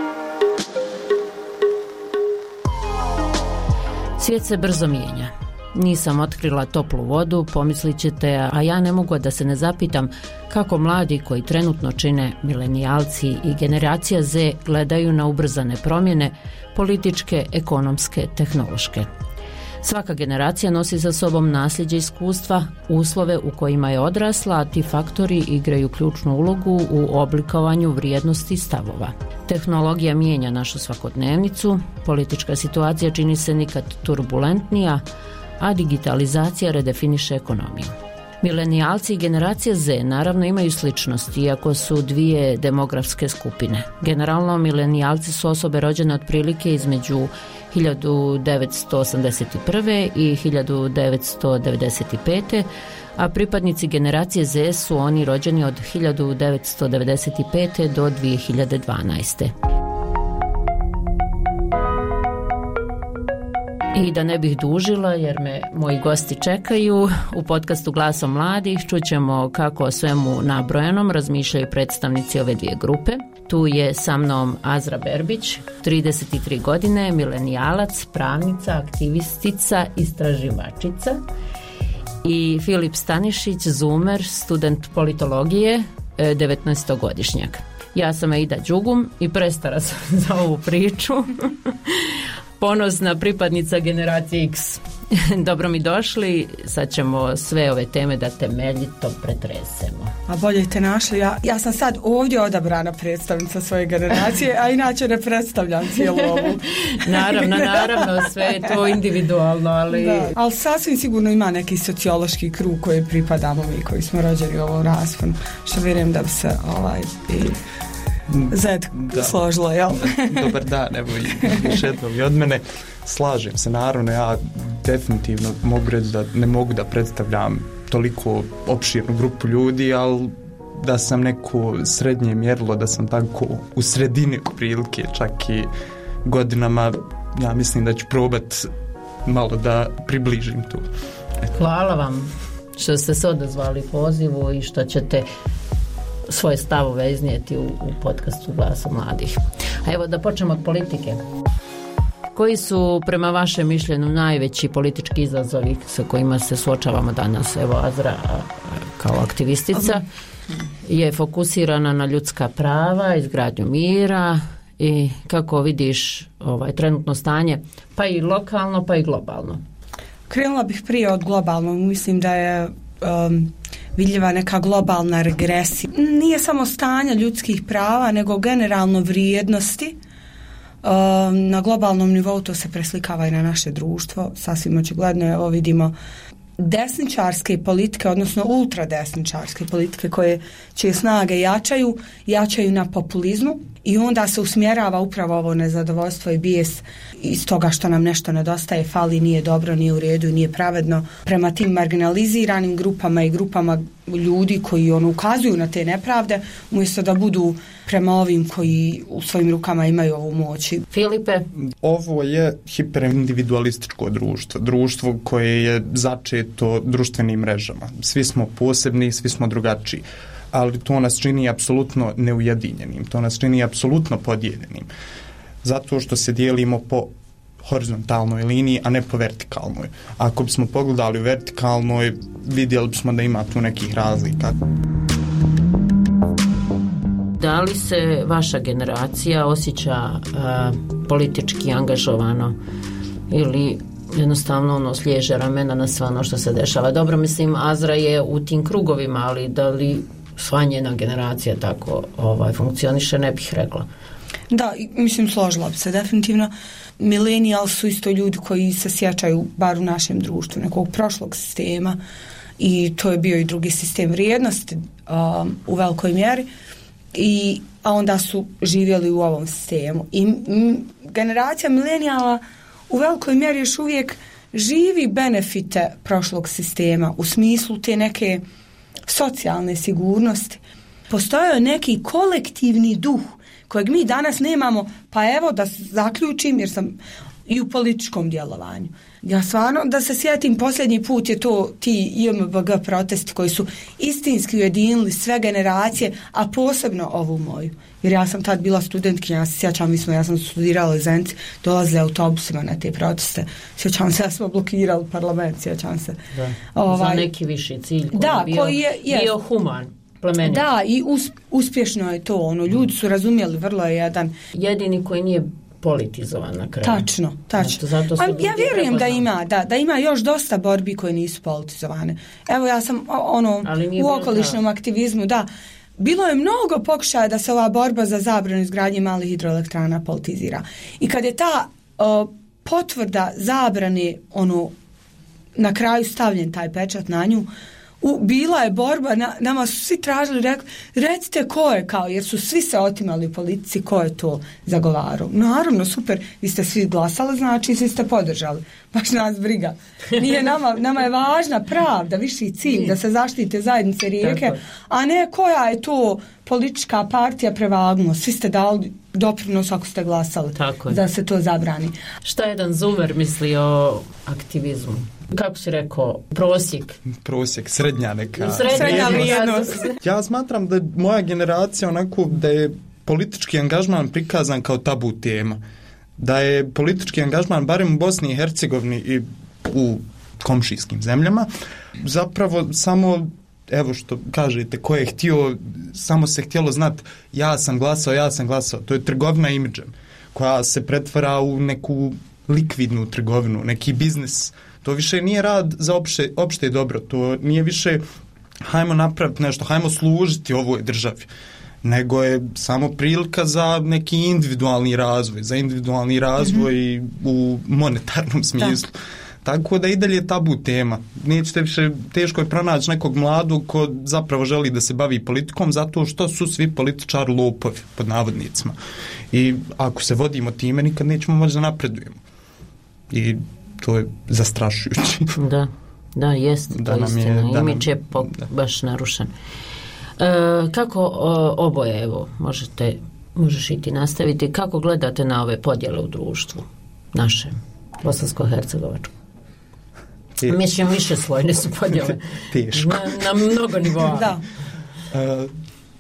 Speaker 7: Svijet se brzo mijenja. Nisam otkrila toplu vodu, pomislit ćete, a ja ne mogu da se ne zapitam kako mladi koji trenutno čine milenijalci i generacija Z gledaju na ubrzane promjene, političke, ekonomske, tehnološke. Svaka generacija nosi sa sobom nasljeđe iskustva, uslove u kojima je odrasla, a ti faktori igraju ključnu ulogu u oblikovanju vrijednosti i stavova. Tehnologija mijenja našu svakodnevnicu, politička situacija čini se nikad turbulentnija, a digitalizacija redefiniše ekonomiju. Milenijalci i generacija Z naravno imaju sličnosti, iako su dvije demografske skupine. Generalno, milenijalci su osobe rođene otprilike između hiljadu devetsto osamdeset prve i hiljadu devetsto devedeset pete, a pripadnici generacije Z su oni rođeni od hiljadu devetsto devedeset pete do dvije hiljade dvanaeste. I da ne bih dužila, jer me moji gosti čekaju, u podcastu Glasom mladih čućemo kako o svemu nabrojenom razmišljaju predstavnici ove dvije grupe. Tu je sa mnom Azra Berbić, trideset tri godine, milenijalac, pravnica, aktivistica, istraživačica, i Filip Stanišić, zoomer, student politologije, devetnaestogodišnjak. Ja sam Aida Đugum i prestara sam za ovu priču. Ponosna pripadnica generacije X. Dobro mi došli, sad ćemo sve ove teme da temeljito pretresemo.
Speaker 8: A bolje te našli, ja, ja sam sad ovdje odabrana predstavnica svoje generacije, a inače ne predstavljam cijelu ovu.
Speaker 7: Naravno, naravno, sve je to individualno, ali...
Speaker 8: Da, ali sasvim sigurno ima neki sociološki krug koji pripadamo mi, koji smo rođeni u ovom rasponu, što vjerujem da bi se ovaj... I... Zed složilo, jel?
Speaker 9: Dobar dan, evo još jednom i od mene. Slažem se, naravno, ja definitivno mogu reći da ne mogu da predstavljam toliko opširnu grupu ljudi, ali da sam neko srednje mjerilo, da sam tako u sredini prilike, čak i godinama, ja mislim da ću probat malo da približim tu. Eto.
Speaker 7: Hvala vam što ste se odazvali pozivu i što ćete svoje stavove iznijeti u, u podcastu Glasa mladih. A evo da počnemo od politike. Koji su prema vašem mišljenju najveći politički izazovi sa kojima se suočavamo danas? Evo Azra kao aktivistica je fokusirana na ljudska prava, izgradnju mira i kako vidiš ovaj trenutno stanje, pa i lokalno pa i globalno.
Speaker 8: Krenula bih prije od globalnog, mislim da je um, vidljiva neka globalna regresija. Nije samo stanje ljudskih prava, nego generalno vrijednosti. Um, na globalnom nivou to se preslikava i na naše društvo. Sasvim očigledno, evo vidimo desničarske politike, odnosno ultradesničarske politike koje čije snage jačaju, jačaju na populizmu i onda se usmjerava upravo ovo nezadovoljstvo i bijes iz toga što nam nešto nedostaje, fali, nije dobro, nije u redu, nije pravedno prema tim marginaliziranim grupama i grupama ljudi koji ono ukazuju na te nepravde, umjesto da budu prema ovim koji u svojim rukama imaju ovu moć.
Speaker 7: Filipe?
Speaker 9: Ovo je hiperindividualističko društvo, društvo koje je začeto društvenim mrežama. Svi smo posebni, svi smo drugačiji, ali to nas čini apsolutno neujedinjenim, to nas čini apsolutno podijeljenim, zato što se dijelimo po horizontalnoj liniji, a ne po vertikalnoj. Ako bismo pogledali u vertikalnoj, vidjeli bismo da ima tu nekih razlika.
Speaker 7: Da li se vaša generacija osjeća uh, politički angažovano ili jednostavno ono sliježe ramena na sve ono što se dešava? Dobro, mislim, Azra je u tim krugovima, ali da li sva njena generacija tako ovaj, funkcioniše, ne bih rekla.
Speaker 8: Da, mislim, složila bi se definitivno. Millennials su isto ljudi koji se sjećaju, bar u našem društvu, nekog prošlog sistema, i to je bio i drugi sistem vrijednosti um, u velikoj mjeri, i, a onda su živjeli u ovom sistemu. I m, generacija milenijala u velikoj mjeri još uvijek živi benefite prošlog sistema u smislu te neke socijalne sigurnosti. Postojao je neki kolektivni duh kojeg mi danas nemamo, pa evo da zaključim, jer sam i u političkom djelovanju. Ja stvarno, da se sjetim, posljednji put je to ti I M B G protesti koji su istinski ujedinili sve generacije, a posebno ovu moju. Jer ja sam tad bila studentkinja, ja se sjećam, mi smo, ja sam studirala u Zenci, dolazile autobusima na te proteste. Sjećam se, ja smo blokirali parlament, sjećam se.
Speaker 7: Da.
Speaker 8: Ovaj,
Speaker 7: za neki viši cilj koji
Speaker 8: da,
Speaker 7: je bio,
Speaker 8: koji je, je,
Speaker 7: bio human. Plemenit.
Speaker 8: Da, i us, uspješno je to, ono, ljudi su razumjeli, vrlo je jedan...
Speaker 7: Jedini koji nije politizovan na kraju.
Speaker 8: Tačno, tačno.
Speaker 7: Zato, zato
Speaker 8: ja vjerujem da ima, da, da ima još dosta borbi koje nisu politizovane. Evo, ja sam ono, u okolišnom da. aktivizmu, da, bilo je mnogo pokušaja da se ova borba za zabranu izgradnje malih hidroelektrana politizira. I kad je ta o, potvrda zabrane, ono, na kraju stavljen taj pečat na nju, U, bila je borba, na, nama su svi tražili, rek, recite ko je, kao, jer su svi se otimali u politici, ko je to zagovarao. Naravno, super, vi ste svi glasali, znači svi ste podržali. Baš nas briga. Nije nama, nama je važna pravda, viši cilj, da se zaštite zajednice rijeke, a ne koja je to politička partija prevagnuo. Svi ste dali doprinos ako ste glasali da se to zabrani.
Speaker 7: Šta jedan Zumer misli o aktivizmu? Kako si rekao, prosjek?
Speaker 9: Prosjek, srednja neka.
Speaker 8: Srednja vrijednost.
Speaker 9: Ja smatram da moja generacija onako da je politički angažman prikazan kao tabu tema. Da je politički angažman, barem u Bosni i Hercegovini i u komšijskim zemljama, zapravo samo, evo što kažete, ko je htio, samo se htjelo znati ja sam glasao, ja sam glasao. To je trgovina imidžem koja se pretvara u neku likvidnu trgovinu, neki biznis. To više nije rad za opšte, opšte dobro, to nije više hajmo napraviti nešto, hajmo služiti ovoj državi, nego je samo prilika za neki individualni razvoj, za individualni razvoj mm-hmm. u monetarnom smislu. Da. Tako da i dalje tabu tema. Nećete više, teško je pronaći nekog mladog ko zapravo želi da se bavi politikom, zato što su svi političari lopovi, pod navodnicima. I ako se vodimo time, nikad nećemo moći da napredujemo. I to je zastrašujući.
Speaker 7: Da, da, jest, da to istina. Je, da Imidž je po, baš narušen. E, kako o, oboje, evo, možete, možeš i ti nastaviti, kako gledate na ove podjele u društvu našem, bosansko-hercegovačkom? Te... Mislim, više slojne su podjele.
Speaker 9: Teško.
Speaker 7: Na, na mnogo nivoa.
Speaker 8: Da.
Speaker 9: E,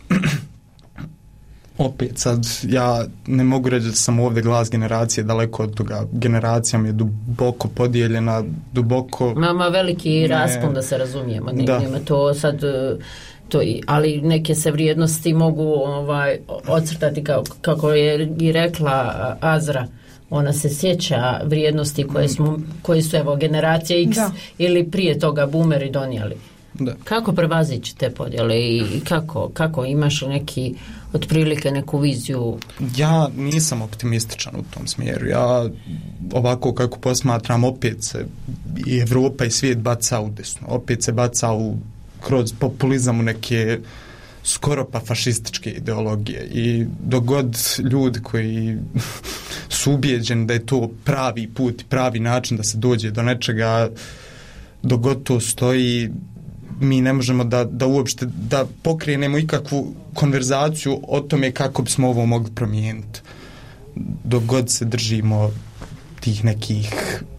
Speaker 9: opet sad, ja ne mogu reći da sam ovdje glas generacije, daleko od toga. Generacija mi je duboko podijeljena, duboko...
Speaker 7: Mama veliki raspon, da se razumijemo. Ne, da. Nema to sad... To, ali neke se vrijednosti mogu ovaj, ocrtati kao, kako je i rekla Azra. Ona se sjeća vrijednosti koje, smo, koje su evo generacija X da. Ili prije toga boomeri donijeli. Da. Kako prevazići te podjele i kako, kako imaš neki otprilike neku viziju?
Speaker 9: Ja nisam optimističan u tom smjeru. Ja ovako kako posmatram, opet se i Evropa i svijet baca u desno. Opet se baca u, kroz populizam u neke skoro pa fašističke ideologije. I dogod ljudi koji su ubijeđeni da je to pravi put, pravi način da se dođe do nečega, dogod to stoji, mi ne možemo da, da uopšte da pokrenemo ikakvu konverzaciju o tome kako bismo ovo mogli promijeniti. Dok god se držimo tih nekih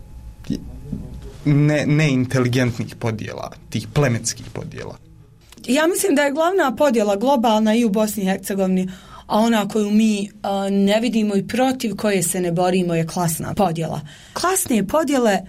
Speaker 9: ne, neinteligentnih podjela, tih plemenskih podjela.
Speaker 8: Ja mislim da je glavna podjela globalna i u Bosni i Hercegovini, a ona koju mi a, ne vidimo i protiv koje se ne borimo je klasna podjela. Klasne podjele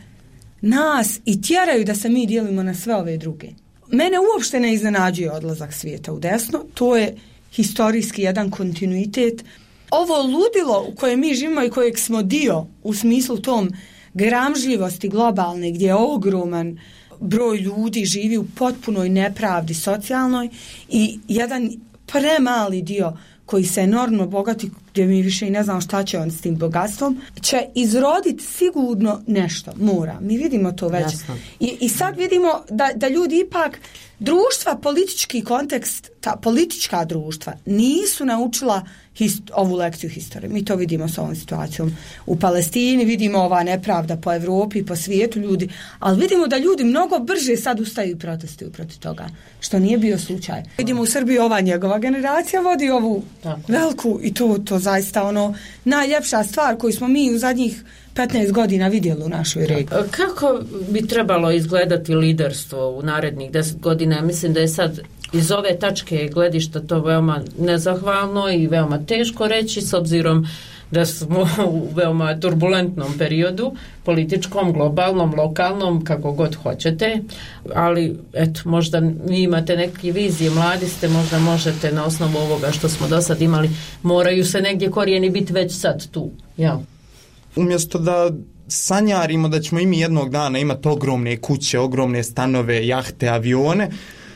Speaker 8: nas i tjeraju da se mi dijelimo na sve ove druge. Mene uopšte ne iznenađuje odlazak svijeta u desno, to je historijski jedan kontinuitet. Ovo ludilo u kojem mi živimo i kojeg smo dio u smislu tom gramžljivosti globalne, gdje je ogroman broj ljudi živi u potpunoj nepravdi socijalnoj i jedan premali dio koji se enormno bogati, gdje mi više i ne znam šta će on s tim bogatstvom, će izroditi sigurno nešto, mora. Mi vidimo to već. I, i sad vidimo da, da ljudi ipak, društva, politički kontekst, ta politička društva nisu naučila hist, ovu lekciju historije. Mi to vidimo s ovom situacijom u Palestini, vidimo ova nepravda po Evropi, po svijetu ljudi, ali vidimo da ljudi mnogo brže sad ustaju i protestuju protiv toga, što nije bio slučaj. Vidimo u Srbiji ova njegova generacija vodi ovu Tako. veliku i to, to zaista ono najljepša stvar koju smo mi u zadnjih petnaest godina vidjeli u našoj regiji.
Speaker 7: Kako bi trebalo izgledati liderstvo u narednih deset godina? Ja mislim da je sad iz ove tačke gledišta to veoma nezahvalno i veoma teško reći, s obzirom da smo u veoma turbulentnom periodu, političkom, globalnom, lokalnom, kako god hoćete, ali eto, možda vi imate neke vizije, mladi ste, možda možete na osnovu ovoga što smo do sad imali, moraju se negdje korijeni biti već sad tu, ja.
Speaker 9: Umjesto da sanjarimo da ćemo i mi jednog dana imati ogromne kuće, ogromne stanove, jahte, avione,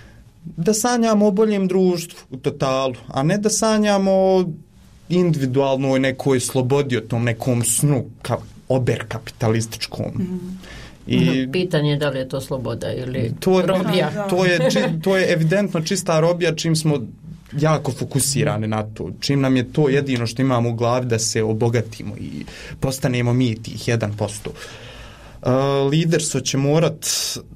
Speaker 9: da sanjamo o boljem društvu u totalu, a ne da sanjamo o individualnoj nekoj slobodi, o tom nekom snu ka, oberkapitalističkom. Mm.
Speaker 7: I pitanje je da li je to sloboda ili
Speaker 9: to je,
Speaker 7: robija.
Speaker 9: To je, či, to je evidentno čista robija čim smo jako fokusirani na to. Čim nam je to jedino što imamo u glavi da se obogatimo i postanemo mi tih jedan posto. Uh, liderstvo će morat,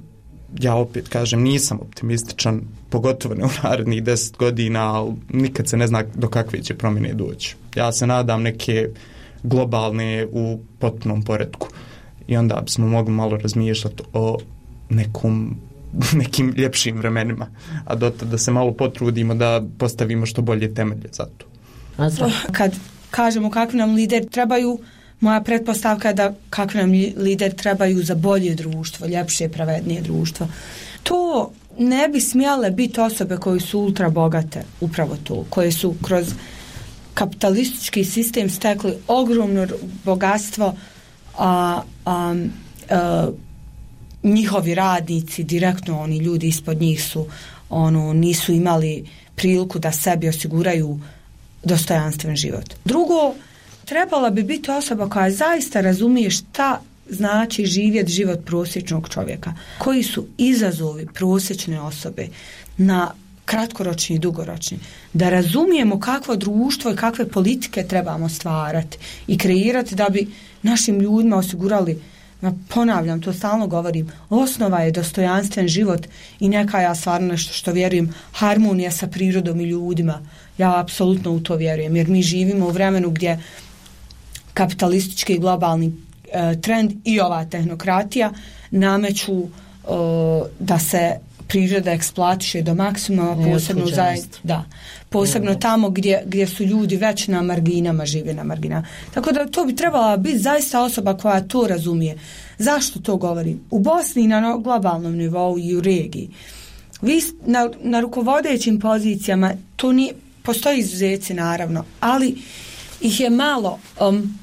Speaker 9: ja opet kažem, nisam optimističan, pogotovo ne u narednih deset godina, ali nikad se ne zna do kakve će promjene doći. Ja se nadam neke globalne u potpunom poretku i onda bismo mogli malo razmišljati o nekom nekim ljepšim vremenima, a do tada da se malo potrudimo da postavimo što bolje temelje za to.
Speaker 8: Kad kažemo kakvi nam lider trebaju, moja pretpostavka je da kakvi nam lider trebaju za bolje društvo, ljepše, pravednije društvo. To ne bi smjele biti osobe koje su ultra bogate, upravo to, koje su kroz kapitalistički sistem stekli ogromno bogatstvo, a, a, a njihovi radnici, direktno oni ljudi ispod njih su ono, nisu imali priliku da sebi osiguraju dostojanstven život. Drugo, trebala bi biti osoba koja zaista razumije šta znači živjeti život prosječnog čovjeka. Koji su izazovi prosječne osobe na kratkoročni i dugoročni. Da razumijemo kakvo društvo i kakve politike trebamo stvarati i kreirati da bi našim ljudima osigurali, ponavljam, to stalno govorim, osnova je dostojanstven život i neka, ja stvarno nešto što vjerujem, harmonija sa prirodom i ljudima. Ja apsolutno u to vjerujem, jer mi živimo u vremenu gdje kapitalistički i globalni e, trend i ova tehnokratija nameću e, da se priroda eksploatiše do maksimuma, posebno, zaj, da, posebno tamo gdje, gdje su ljudi već na marginama, žive na marginama. Tako da to bi trebala biti zaista osoba koja to razumije. Zašto to govorim? U Bosni na globalnom nivou i u regiji. Vi na, na rukovodećim pozicijama, to nije, postoji izuzeci naravno, ali ih je malo. Um,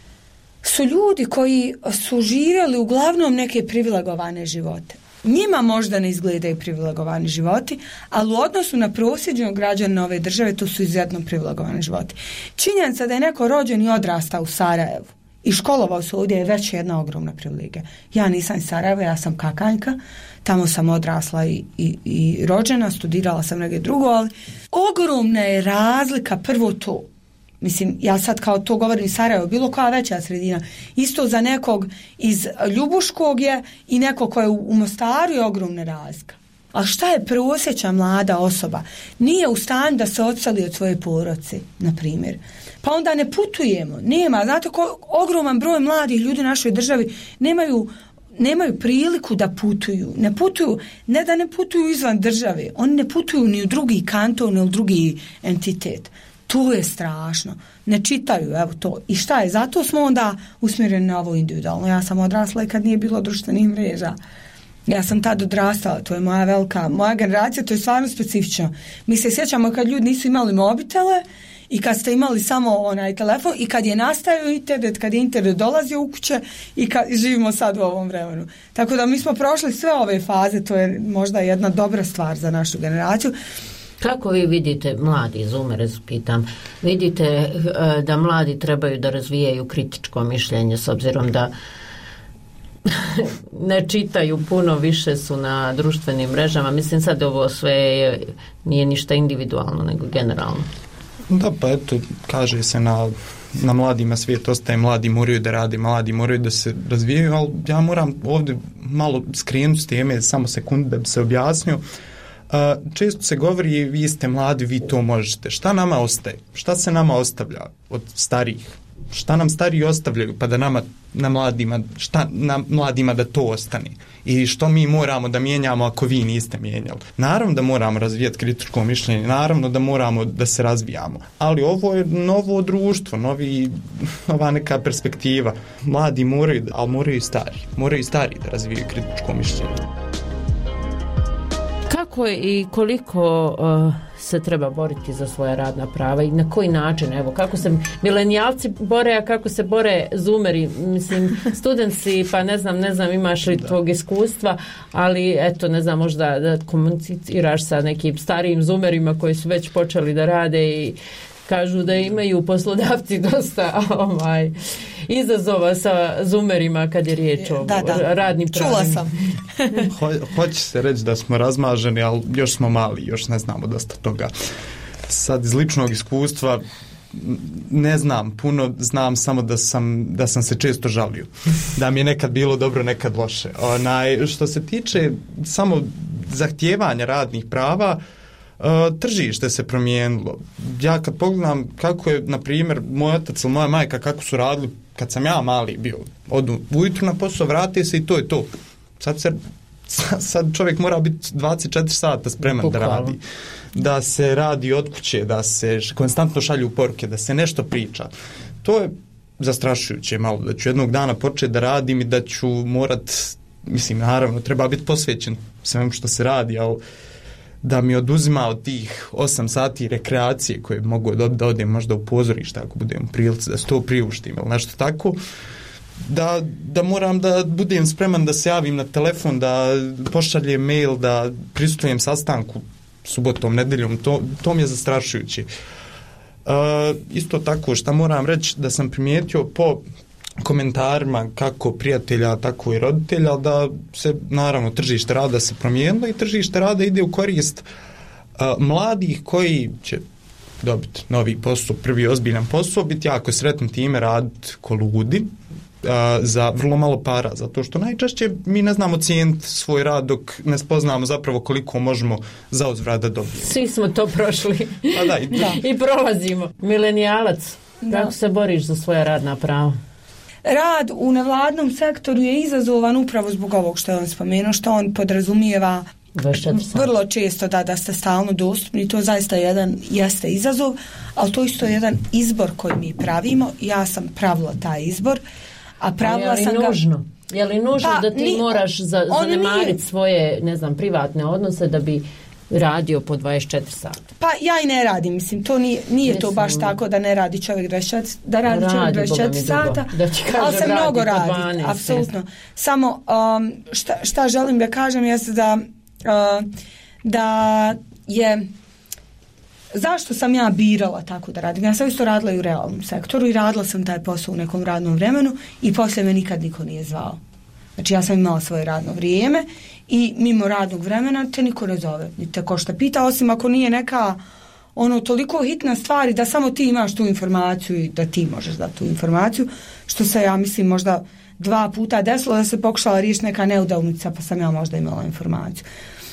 Speaker 8: su ljudi koji su živjeli uglavnom neke privilegovane živote. Njima možda ne izgledaju privilegovani životi, ali u odnosu na prosječnog građana ove države to su izuzetno privilegovani životi. Činjenica da je neko rođen i odrastao u Sarajevu i školovao se ovdje je već jedna ogromna privilegija. Ja nisam iz Sarajeva, ja sam Kakanjka, tamo sam odrasla i, i, i rođena, studirala sam negdje drugo, ali ogromna je razlika, prvo to. Mislim, ja sad kao to govorim Sarajevo, bilo koja veća sredina. Isto za nekog iz Ljubuškog je i neko ko je u, u Mostaru je ogromna razlika. A šta je prosječna mlada osoba? Nije u stanju da se odseli od svoje porodice, na primjer. Pa onda ne putujemo. Nema, znate, ko, ogroman broj mladih ljudi u našoj državi nemaju, nemaju priliku da putuju. Ne putuju, ne da ne putuju izvan države, oni ne putuju ni u drugi kanton, ni u drugi entitet. To je strašno. Ne čitaju, evo to. I šta je? Zato smo onda usmjereni na ovo individualno. Ja sam odrasla i kad nije bilo društvenih mreža. Ja sam tad odrastala, to je moja velika, moja generacija, to je stvarno specifično. Mi se sjećamo kad ljudi nisu imali mobitele i kad ste imali samo onaj telefon i kad je nastajao internet, kad je internet dolazio u kuće i kad živimo sad u ovom vremenu. Tako da mi smo prošli sve ove faze, to je možda jedna dobra stvar za našu generaciju.
Speaker 7: Kako vi vidite, mladi zoomere, pitam, vidite da mladi trebaju da razvijaju kritičko mišljenje s obzirom da ne čitaju puno, više su na društvenim mrežama. Mislim sad ovo sve je, nije ništa individualno nego generalno.
Speaker 9: Da, pa eto, kaže se na, na mladima svijet ostaje, mladi moraju da rade, mladi moraju da se razvijaju, ali ja moram ovdje malo skrenuti s teme, samo sekundu da bi se objasnio. Uh, često se govori, vi ste mladi, vi to možete. Šta nama ostaje? Šta se nama ostavlja od starijih? Šta nam stariji ostavljaju pa da nama, na mladima, šta na mladima da to ostane? I što mi moramo da mijenjamo ako vi niste mijenjali? Naravno da moramo razvijati kritičko mišljenje, naravno da moramo da se razvijamo. Ali ovo je novo društvo, novi, nova neka perspektiva. Mladi moraju, ali moraju i stari. Moraju i stari da razvijaju kritičko mišljenje.
Speaker 7: Kako i koliko uh, se treba boriti za svoja radna prava i na koji način, evo, kako se milenijalci bore, a kako se bore zoomeri, mislim, studenti, pa ne znam, ne znam, imaš li tvog iskustva, ali eto, ne znam, možda da komuniciraš sa nekim starijim zoomerima koji su već počeli da rade i kažu da imaju poslodavci dosta ovaj, izazova sa zoomerima kad je riječ o
Speaker 8: da, da.
Speaker 7: radnim pravima.
Speaker 8: Čula sam.
Speaker 9: Ho, hoće se reći da smo razmaženi, ali još smo mali, još ne znamo dosta toga. Sad iz ličnog iskustva ne znam puno, znam samo da sam, da sam se često žalio. Da mi je nekad bilo dobro, nekad loše. Onaj, što se tiče samo zahtijevanja radnih prava, Uh, tržište se promijenilo. Ja kad pogledam kako je, na primjer, moj otac ili moja majka kako su radili kad sam ja mali bio, odu ujutru na posao, vrati se i to je to. Sad, se, sad čovjek mora biti dvadeset četiri sata spreman Bukvalno. da radi. Da se radi od kuće, da se konstantno šalju poruke, da se nešto priča. To je zastrašujuće malo, da ću jednog dana početi da radim i da ću morat, mislim, naravno, treba biti posvećen svemu što se radi, ali da mi oduzima od tih osam sati rekreacije koje mogu dobiti da odem možda u pozorište ako budem u prilici da se to priuštim ili nešto tako, da, da moram da budem spreman da se javim na telefon, da pošaljem mail, da prisustujem sastanku subotom, nedeljom, to, to mi je zastrašujuće. Uh, isto tako što moram reći da sam primijetio po komentarima kako prijatelja, tako i roditelja, da se naravno tržište rada se promijenilo i tržište rada ide u korist uh, mladih koji će dobiti novi posao, prvi ozbiljan posao, biti jako sretni time, raditi ko ludi uh, za vrlo malo para, zato što najčešće mi ne znamo cijeniti svoj rad dok ne spoznamo zapravo koliko možemo za uzvrat da dobijemo.
Speaker 7: Svi smo to prošli.
Speaker 9: A da, i,
Speaker 7: da. I prolazimo. Milenijalac, kako da. se boriš za svoja radna prava?
Speaker 8: Rad u nevladnom sektoru je izazovan upravo zbog ovog što je on spomenuo, što on podrazumijeva vrlo često da, da ste stalno dostupni. To zaista jedan jeste izazov, ali to isto je jedan izbor koji mi pravimo. Ja sam pravila taj izbor, a pravila sam ga...
Speaker 7: nužno? Je li nužno
Speaker 8: pa,
Speaker 7: da ti
Speaker 8: ni,
Speaker 7: moraš za, zanemariti nije... svoje, ne znam, privatne odnose da bi radio po dvadeset četiri sata?
Speaker 8: Pa ja i ne radim, mislim, to nije, nije to baš tako da ne radi čovjek dvadeset četiri, da radi, radi čovjek dvadeset četiri sata,
Speaker 7: da
Speaker 8: ali se mnogo radi, apsolutno. Samo um, šta, šta želim da kažem jeste da uh, da je zašto sam ja birala tako da radim? Ja sam isto radila i u realnom sektoru i radila sam taj posao u nekom radnom vremenu i poslije me nikad niko nije zvao. Znači ja sam imala svoje radno vrijeme i mimo radnog vremena te niko ne zove, ni te ko šta pita, osim ako nije neka ono toliko hitna stvar da samo ti imaš tu informaciju i da ti možeš dati tu informaciju, što se ja mislim možda dva puta desilo da se pokušala riješiti neka neudavnica pa sam ja možda imala informaciju.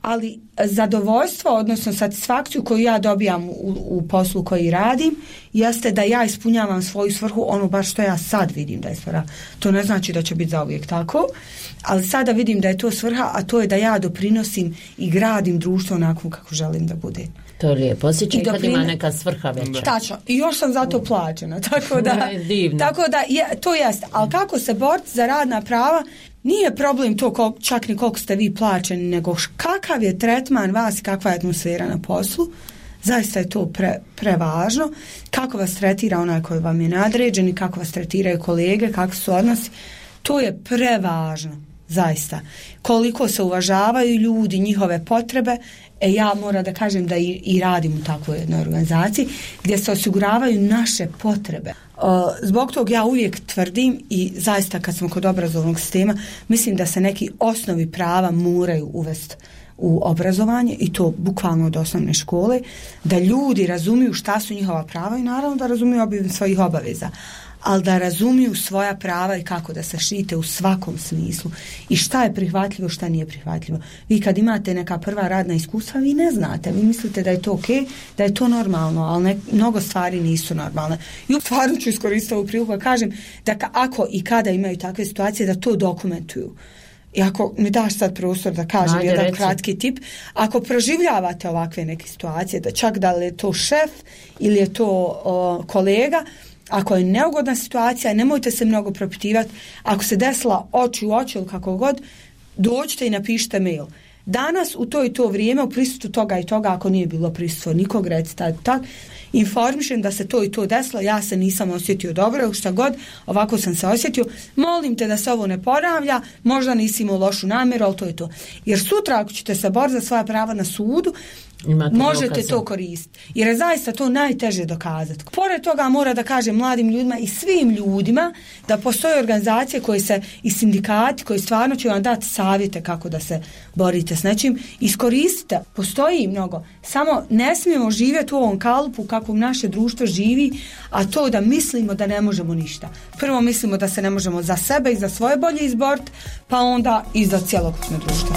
Speaker 8: ali zadovoljstvo, odnosno satisfakciju koju ja dobijam u, u poslu koji radim, jeste da ja ispunjavam svoju svrhu, ono baš što ja sad vidim da je svrha. To ne znači da će biti zauvijek tako, ali sada vidim da je to svrha, a to je da ja doprinosim i gradim društvo onako kako želim da bude.
Speaker 7: To je lijepo. Osjećaj
Speaker 8: I
Speaker 7: kad
Speaker 8: doprin...
Speaker 7: ima neka svrha veća.
Speaker 8: Tačno. I još sam zato plaćena. Tako da, tako da je, to jeste. Ali kako se boriti za radna prava, nije problem to kol, čak ni koliko ste vi plaćeni, nego kakav je tretman vas i kakva je atmosfera na poslu. Zaista je to pre, prevažno. Kako vas tretira onaj koji vam je nadređen i kako vas tretiraju kolege, kako su odnosi. To je prevažno. Zaista. Koliko se uvažavaju ljudi, njihove potrebe. E ja moram da kažem da i, i radim u takvoj jednoj organizaciji gdje se osiguravaju naše potrebe. O, zbog tog ja uvijek tvrdim i zaista kad smo kod obrazovnog sistema, mislim da se neki osnovi prava moraju uvesti u obrazovanje i to bukvalno od osnovne škole, da ljudi razumiju šta su njihova prava i naravno da razumiju obim svojih obaveza, ali da razumiju svoja prava i kako da se štite u svakom smislu i šta je prihvatljivo, šta nije prihvatljivo. Vi kad imate neka prva radna iskustva, vi ne znate, vi mislite da je to ok, da je to normalno, ali ne, mnogo stvari nisu normalne. I stvarno ću iskoristiti ovu priliku da kažem da ka, ako i kada imaju takve situacije, da to dokumentuju. I ako mi daš sad prostor da kažem Ajde, jedan reci. kratki tip, ako proživljavate ovakve neke situacije, da čak da li je to šef ili je to o, kolega, ako je neugodna situacija, nemojte se mnogo propitivati. Ako se desila oči u oči ili kako god, dođite i napišite mail. Danas u to i to vrijeme u prisustvu toga i toga, ako nije bilo prisustvo nikog, recite tak, informišem da se to i to desilo, ja se nisam osjetio dobro, šta god, ovako sam se osjetio, molim te da se ovo ne ponavlja, možda nisi imao lošu namjeru, ali to je to. Jer sutra ako ćete se boriti za svoja prava na sudu, Imate možete dokaze. To koristiti. Jer je zaista to najteže dokazati. Pored toga mora da kažem mladim ljudima i svim ljudima da postoje organizacije koje se i sindikati koji stvarno će vam dati savjete kako da se borite s nečim. Iskoristite. Postoji mnogo. Samo ne smijemo živjeti u ovom kalupu kako naše društvo živi, a to da mislimo da ne možemo ništa. Prvo mislimo da se ne možemo za sebe i za svoje bolje izboriti, pa onda i za cjelokupno društvo.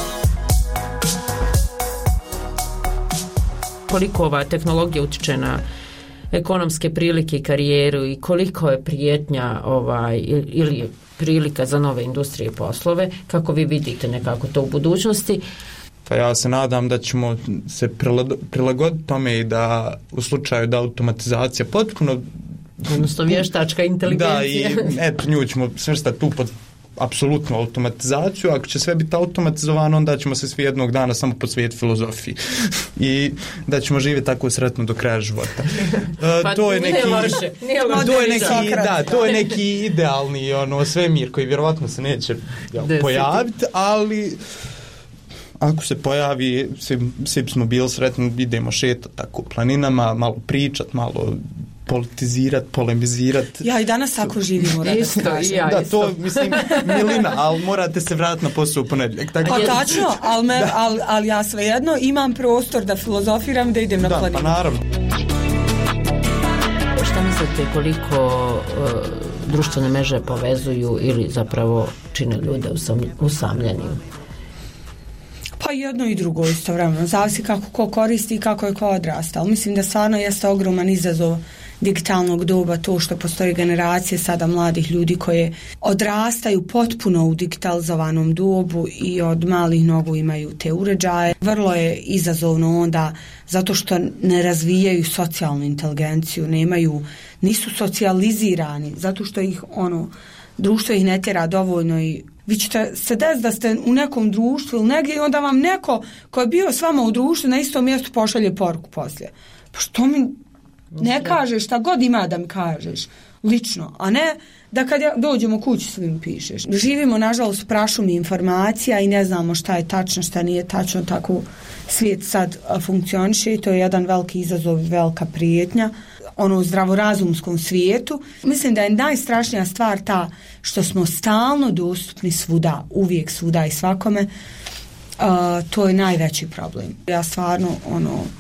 Speaker 7: Koliko ova tehnologija utiče na ekonomske prilike i karijeru i koliko je prijetnja ovaj, ili prilika za nove industrije i poslove, kako vi vidite nekako to u budućnosti?
Speaker 9: Pa ja se nadam da ćemo se prilagoditi tome i da u slučaju da automatizacija potpuno...
Speaker 7: Odnosno vještačka inteligencija.
Speaker 9: Da, i eto, nju ćemo svrstati tu pod apsolutnu automatizaciju. Ako će sve biti automatizovano, onda ćemo se svi jednog dana samo posvetiti filozofiji i da ćemo živjeti tako sretno do kraja života.
Speaker 7: Pa
Speaker 9: to je neki,
Speaker 7: loše,
Speaker 9: to je neki, da, to je neki idealni ono svemir koji vjerovatno se neće ja, pojaviti, ali ako se pojavi, svi, svi smo bili sretni, idemo šetati tako planinama, malo pričat, malo politizirati, polemizirati.
Speaker 8: Ja i danas tako živimo, da
Speaker 7: isto,
Speaker 8: kažem.
Speaker 7: ja,
Speaker 9: da,
Speaker 7: isto.
Speaker 9: to, mislim, milina, ali morate se vratiti na posao u ponedjeljak.
Speaker 8: Pa tačno, ali al, al ja svejedno imam prostor da filozofiram, da idem na
Speaker 9: da,
Speaker 8: planinu.
Speaker 9: Pa naravno.
Speaker 7: Šta mislite koliko uh, društvene mreže povezuju ili zapravo čine ljude usam, usamljenim?
Speaker 8: Pa jedno i drugo istovremeno. Zavisi kako ko koristi i kako je ko odrasta. Ali mislim da stvarno jeste ogroman izazov digitalnog doba to što postoje generacije sada mladih ljudi koje odrastaju potpuno u digitalizovanom dobu i od malih nogu imaju te uređaje. Vrlo je izazovno onda zato što ne razvijaju socijalnu inteligenciju, nemaju, nisu socijalizirani, zato što ih ono, društvo ih ne tjera dovoljno i vi ćete se desiti da ste u nekom društvu ili negdje i onda vam neko ko je bio s vama u društvu na istom mjestu pošalje poruku poslije. Pa što mi ne kažeš, šta god ima da mi kažeš lično, a ne da kad ja dođemo kući svim pišeš. Živimo nažalost u prašumi informacija i ne znamo šta je tačno, šta nije tačno, tako svijet sad funkcioniše i to je jedan veliki izazov, velika prijetnja ono zdravorazumskom svijetu. Mislim da je najstrašnija stvar ta što smo stalno dostupni svuda, uvijek svuda i svakome. Uh, to je najveći problem. Ja stvarno ono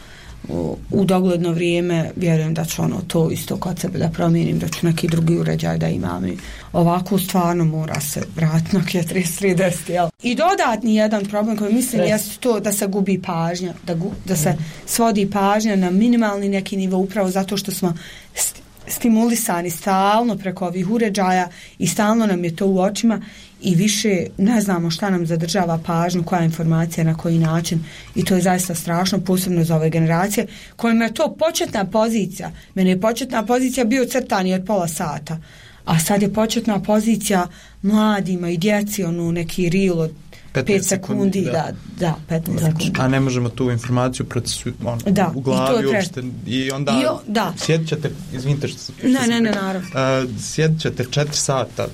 Speaker 8: u, u dogledno vrijeme vjerujem da ću ono to isto kod sebe da promijenim, da ću neki drugi uređaj da imam i ovako stvarno mora se vratiti na trideset trideset, jel? I dodatni jedan problem koji mislim jest to da se gubi pažnja, da, gu, da se svodi pažnja na minimalni neki nivo upravo zato što smo st- stimulisani stalno preko ovih uređaja i stalno nam je to u očima i više ne znamo šta nam zadržava pažnju, koja informacija, na koji način i to je zaista strašno, posebno za ove generacije kojima je to početna pozicija. Mene je početna pozicija bio crtani od pola sata, a sad je početna pozicija mladima i djeci, ono neki reel od pet sekundi, da, da, da petnaest sekundi.
Speaker 9: A ne možemo tu informaciju procesu, ono,
Speaker 8: da,
Speaker 9: u glavi
Speaker 8: i
Speaker 9: uopšte. I onda
Speaker 8: I o, da.
Speaker 9: sjedit ćete, izvinite što, što
Speaker 8: ne, ne, ne, naravno.
Speaker 9: Uh, sjedit ćete četiri sata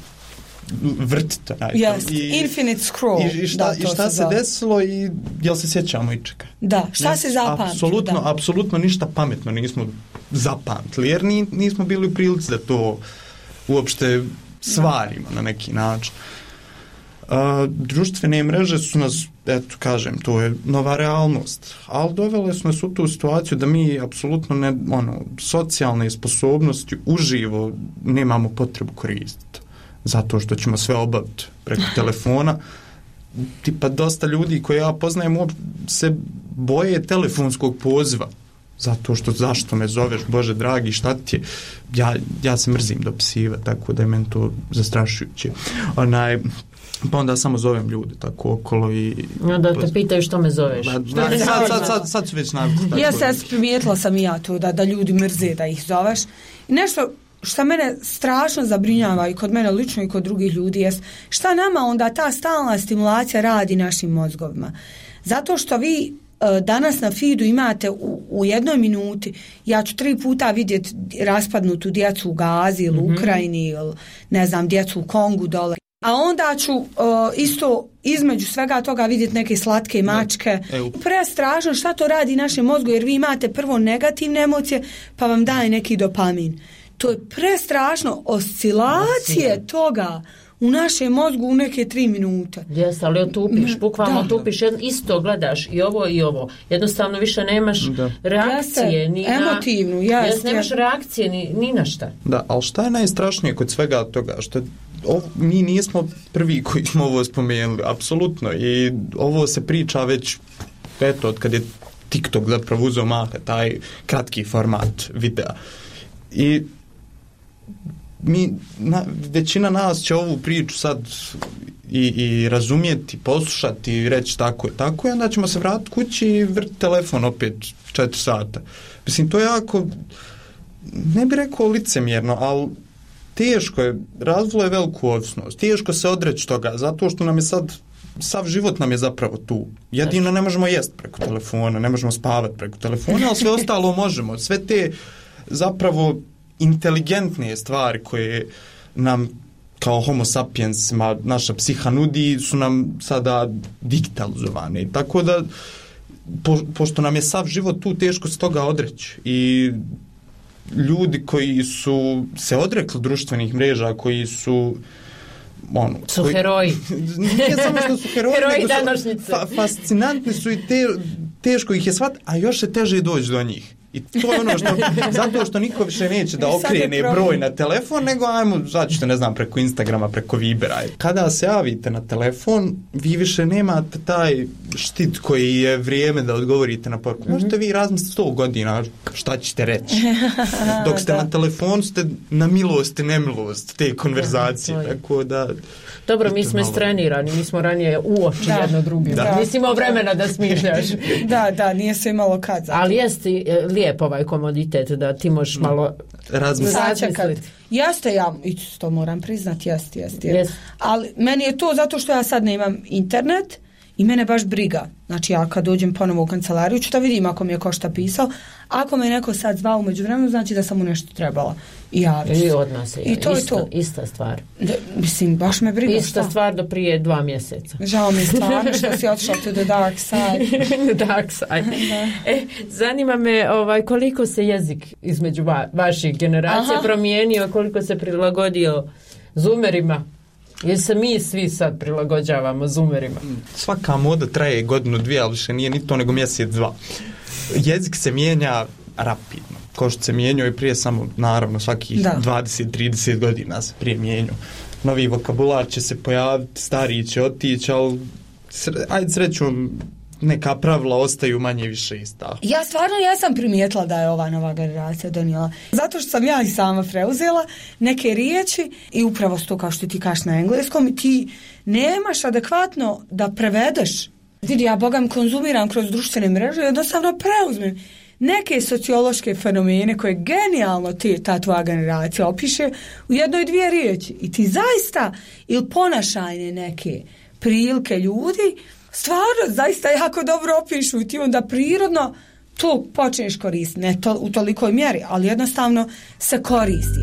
Speaker 9: vrtite.
Speaker 8: Yes, i, infinite scroll.
Speaker 9: I, i šta, da, i šta se, se desilo i jel se sjećamo ičega?
Speaker 8: Da, šta ne, se zapamtilo?
Speaker 9: Apsolutno, da. apsolutno ništa pametno nismo zapamtili, jer ni, nismo bili u prilici da to uopšte svarimo da. na neki način. Uh, društvene mreže su nas, eto kažem, to je nova realnost, ali dovele su nas u tu situaciju da mi apsolutno ne, ono, socijalne sposobnosti uživo nemamo potrebu koristiti, zato što ćemo sve obaviti preko telefona. Tipa dosta ljudi koje ja poznajem se boje telefonskog poziva, zato što zašto me zoveš, Bože dragi, šta ti je? Ja, ja se mrzim dopisiva, tako da je meni to zastrašujuće. Onaj, pa onda samo zovem ljude tako okolo i...
Speaker 7: Onda te pitaju što me zoveš.
Speaker 9: Da, da, da, sad, sad, sad, sad su već navikli.
Speaker 8: Ja sad primijetila sam i ja to da, da ljudi mrze da ih zoveš. I nešto što mene strašno zabrinjava i kod mene lično i kod drugih ljudi jest šta nama onda ta stalna stimulacija radi našim mozgovima. Zato što vi danas na feedu imate u, u jednoj minuti, ja ću tri puta vidjeti raspadnutu djecu u Gazi ili mm-hmm. Ukrajini ili ne znam, djecu u Kongu dole. A onda ću uh, isto između svega toga vidjeti neke slatke mačke. Prestrašno šta to radi našem mozgu, jer vi imate prvo negativne emocije pa vam daje neki dopamin. To je prestrašno, oscilacije toga u našem mozgu u neke tri minute.
Speaker 7: Jes, ali otupiš, bukvalno otupiš, isto gledaš i ovo i ovo. Jednostavno više nemaš da. reakcije.
Speaker 8: Jeste,
Speaker 7: ni
Speaker 8: emotivnu,
Speaker 7: na,
Speaker 8: jes,
Speaker 7: jes, nemaš reakcije ni, ni na šta.
Speaker 9: Da, ali šta je najstrašnije kod svega toga? Što ovo, mi nismo prvi koji smo ovo spomenuli, apsolutno. I ovo se priča već, eto, od kad je TikTok zapravo uzeo maha, taj kratki format videa. I mi, na, većina nas će ovu priču sad i, i razumjeti, poslušati i reći tako je, tako je, onda ćemo se vratiti kući i vrti telefon opet četiri sata. Mislim, to je jako, ne bih rekao licemjerno, ali teško je, razvilo je veliku ovisnost, teško se odreći toga, zato što nam je sad, sav život nam je zapravo tu. Jedino ne možemo jest preko telefona, ne možemo spavati preko telefona, ali sve ostalo možemo. Sve te zapravo inteligentne stvari koje nam kao homo sapiensima naša psiha nudi su nam sada digitalizovane. Tako da po, pošto nam je sav život tu, teško se toga odreći. I ljudi koji su se odrekli društvenih mreža, koji su ono,
Speaker 7: su
Speaker 9: koji,
Speaker 7: heroji.
Speaker 9: Nije samo što su heroji,
Speaker 7: heroji
Speaker 9: nego su fa, fascinantni su i te, teško ih je shvat, a još se teže doći do njih. I to je ono što, zato što niko više neće da okrene broj na telefon, nego ajmo, začete, ne znam, preko Instagrama, preko Vibera. Kada se javite na telefon, vi više nemate taj štit koji je vrijeme da odgovorite na poruku. Mm-hmm. Možete vi razmisliti sto godina šta ćete reći. Dok ste na telefonu, ste na milost i nemilost te konverzacije. Da, tako da...
Speaker 7: Dobro, mi smo istrenirani, mi smo ranije u oči da. jedno drugim. Da. Nisi imao vremena da smišljaš.
Speaker 8: Da, da, nije se imalo kad. Zato.
Speaker 7: Ali jeste lijep ovaj komoditet da ti možeš malo
Speaker 8: razmisliti. Jeste, ja to moram priznati, jeste, jeste. Jest. Ali meni je to zato što ja sad ne imam internet i mene baš briga. Znači ja kad dođem ponovo u kancelariju ću da vidim ako mi je ko šta pisao. Ako me neko sad zvao umeđu vremenu, znači da sam mu nešto trebala. I javiti.
Speaker 7: I od nas je. I to isto, je to. Ista stvar.
Speaker 8: Da, mislim, baš me briga.
Speaker 7: Ista šta? Stvar do prije dva mjeseca.
Speaker 8: Žao mi stvarno što si otišla to the dark side.
Speaker 7: The dark side. E, zanima me ovaj, koliko se jezik između va, vaših generacija Aha. promijenio, koliko se prilagodio zoomerima. Jer se mi svi sad prilagođavamo zoomerima.
Speaker 9: Svaka moda traje godinu, dvije, ali više nije ni to nego mjesec, dva. jezik se mijenja rapidno, kao što se mijenjao i prije, samo naravno svakih da. dvadeset do trideset godina se prije mijenjao. Novi vokabular će se pojaviti, stariji će otići, ali ajde srećom neka pravila ostaju manje više ista.
Speaker 8: Ja stvarno ja sam primijetila da je ova nova generacija donijela. Zato što sam ja i sama preuzela neke riječi i upravo to kao što ti kažeš na engleskom, ti nemaš adekvatno da prevedeš. Vidi, ja bogam konzumiram kroz društvene mreže i jednostavno preuzmem neke sociološke fenomene koje genijalno ti, ta tvoja generacija opiše u jednoj dvije riječi. I ti zaista, ili ponašajne neke prilike ljudi, stvarno zaista jako dobro opišu i ti onda prirodno to počneš koristiti. Ne to, u tolikoj mjeri, ali jednostavno se koristi.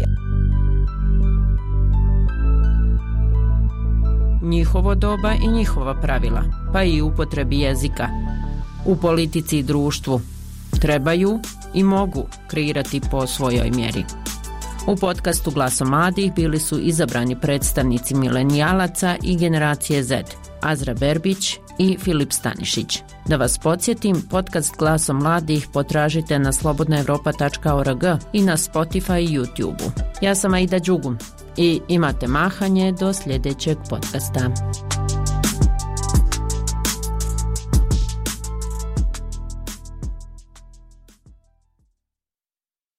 Speaker 7: Njihovo doba i njihova pravila, pa i upotrebi jezika. U politici i društvu trebaju i mogu kreirati po svojoj mjeri. U podcastu Glasom mladih bili su izabrani predstavnici milenijalaca i generacije Z, Azra Berbić i Filip Stanišić. Da vas podsjetim, podcast Glasom mladih potražite na slobodna evropa tačka org i na Spotify i YouTube. Ja sam Aida Đugum i imate mahanje do sljedećeg podcasta.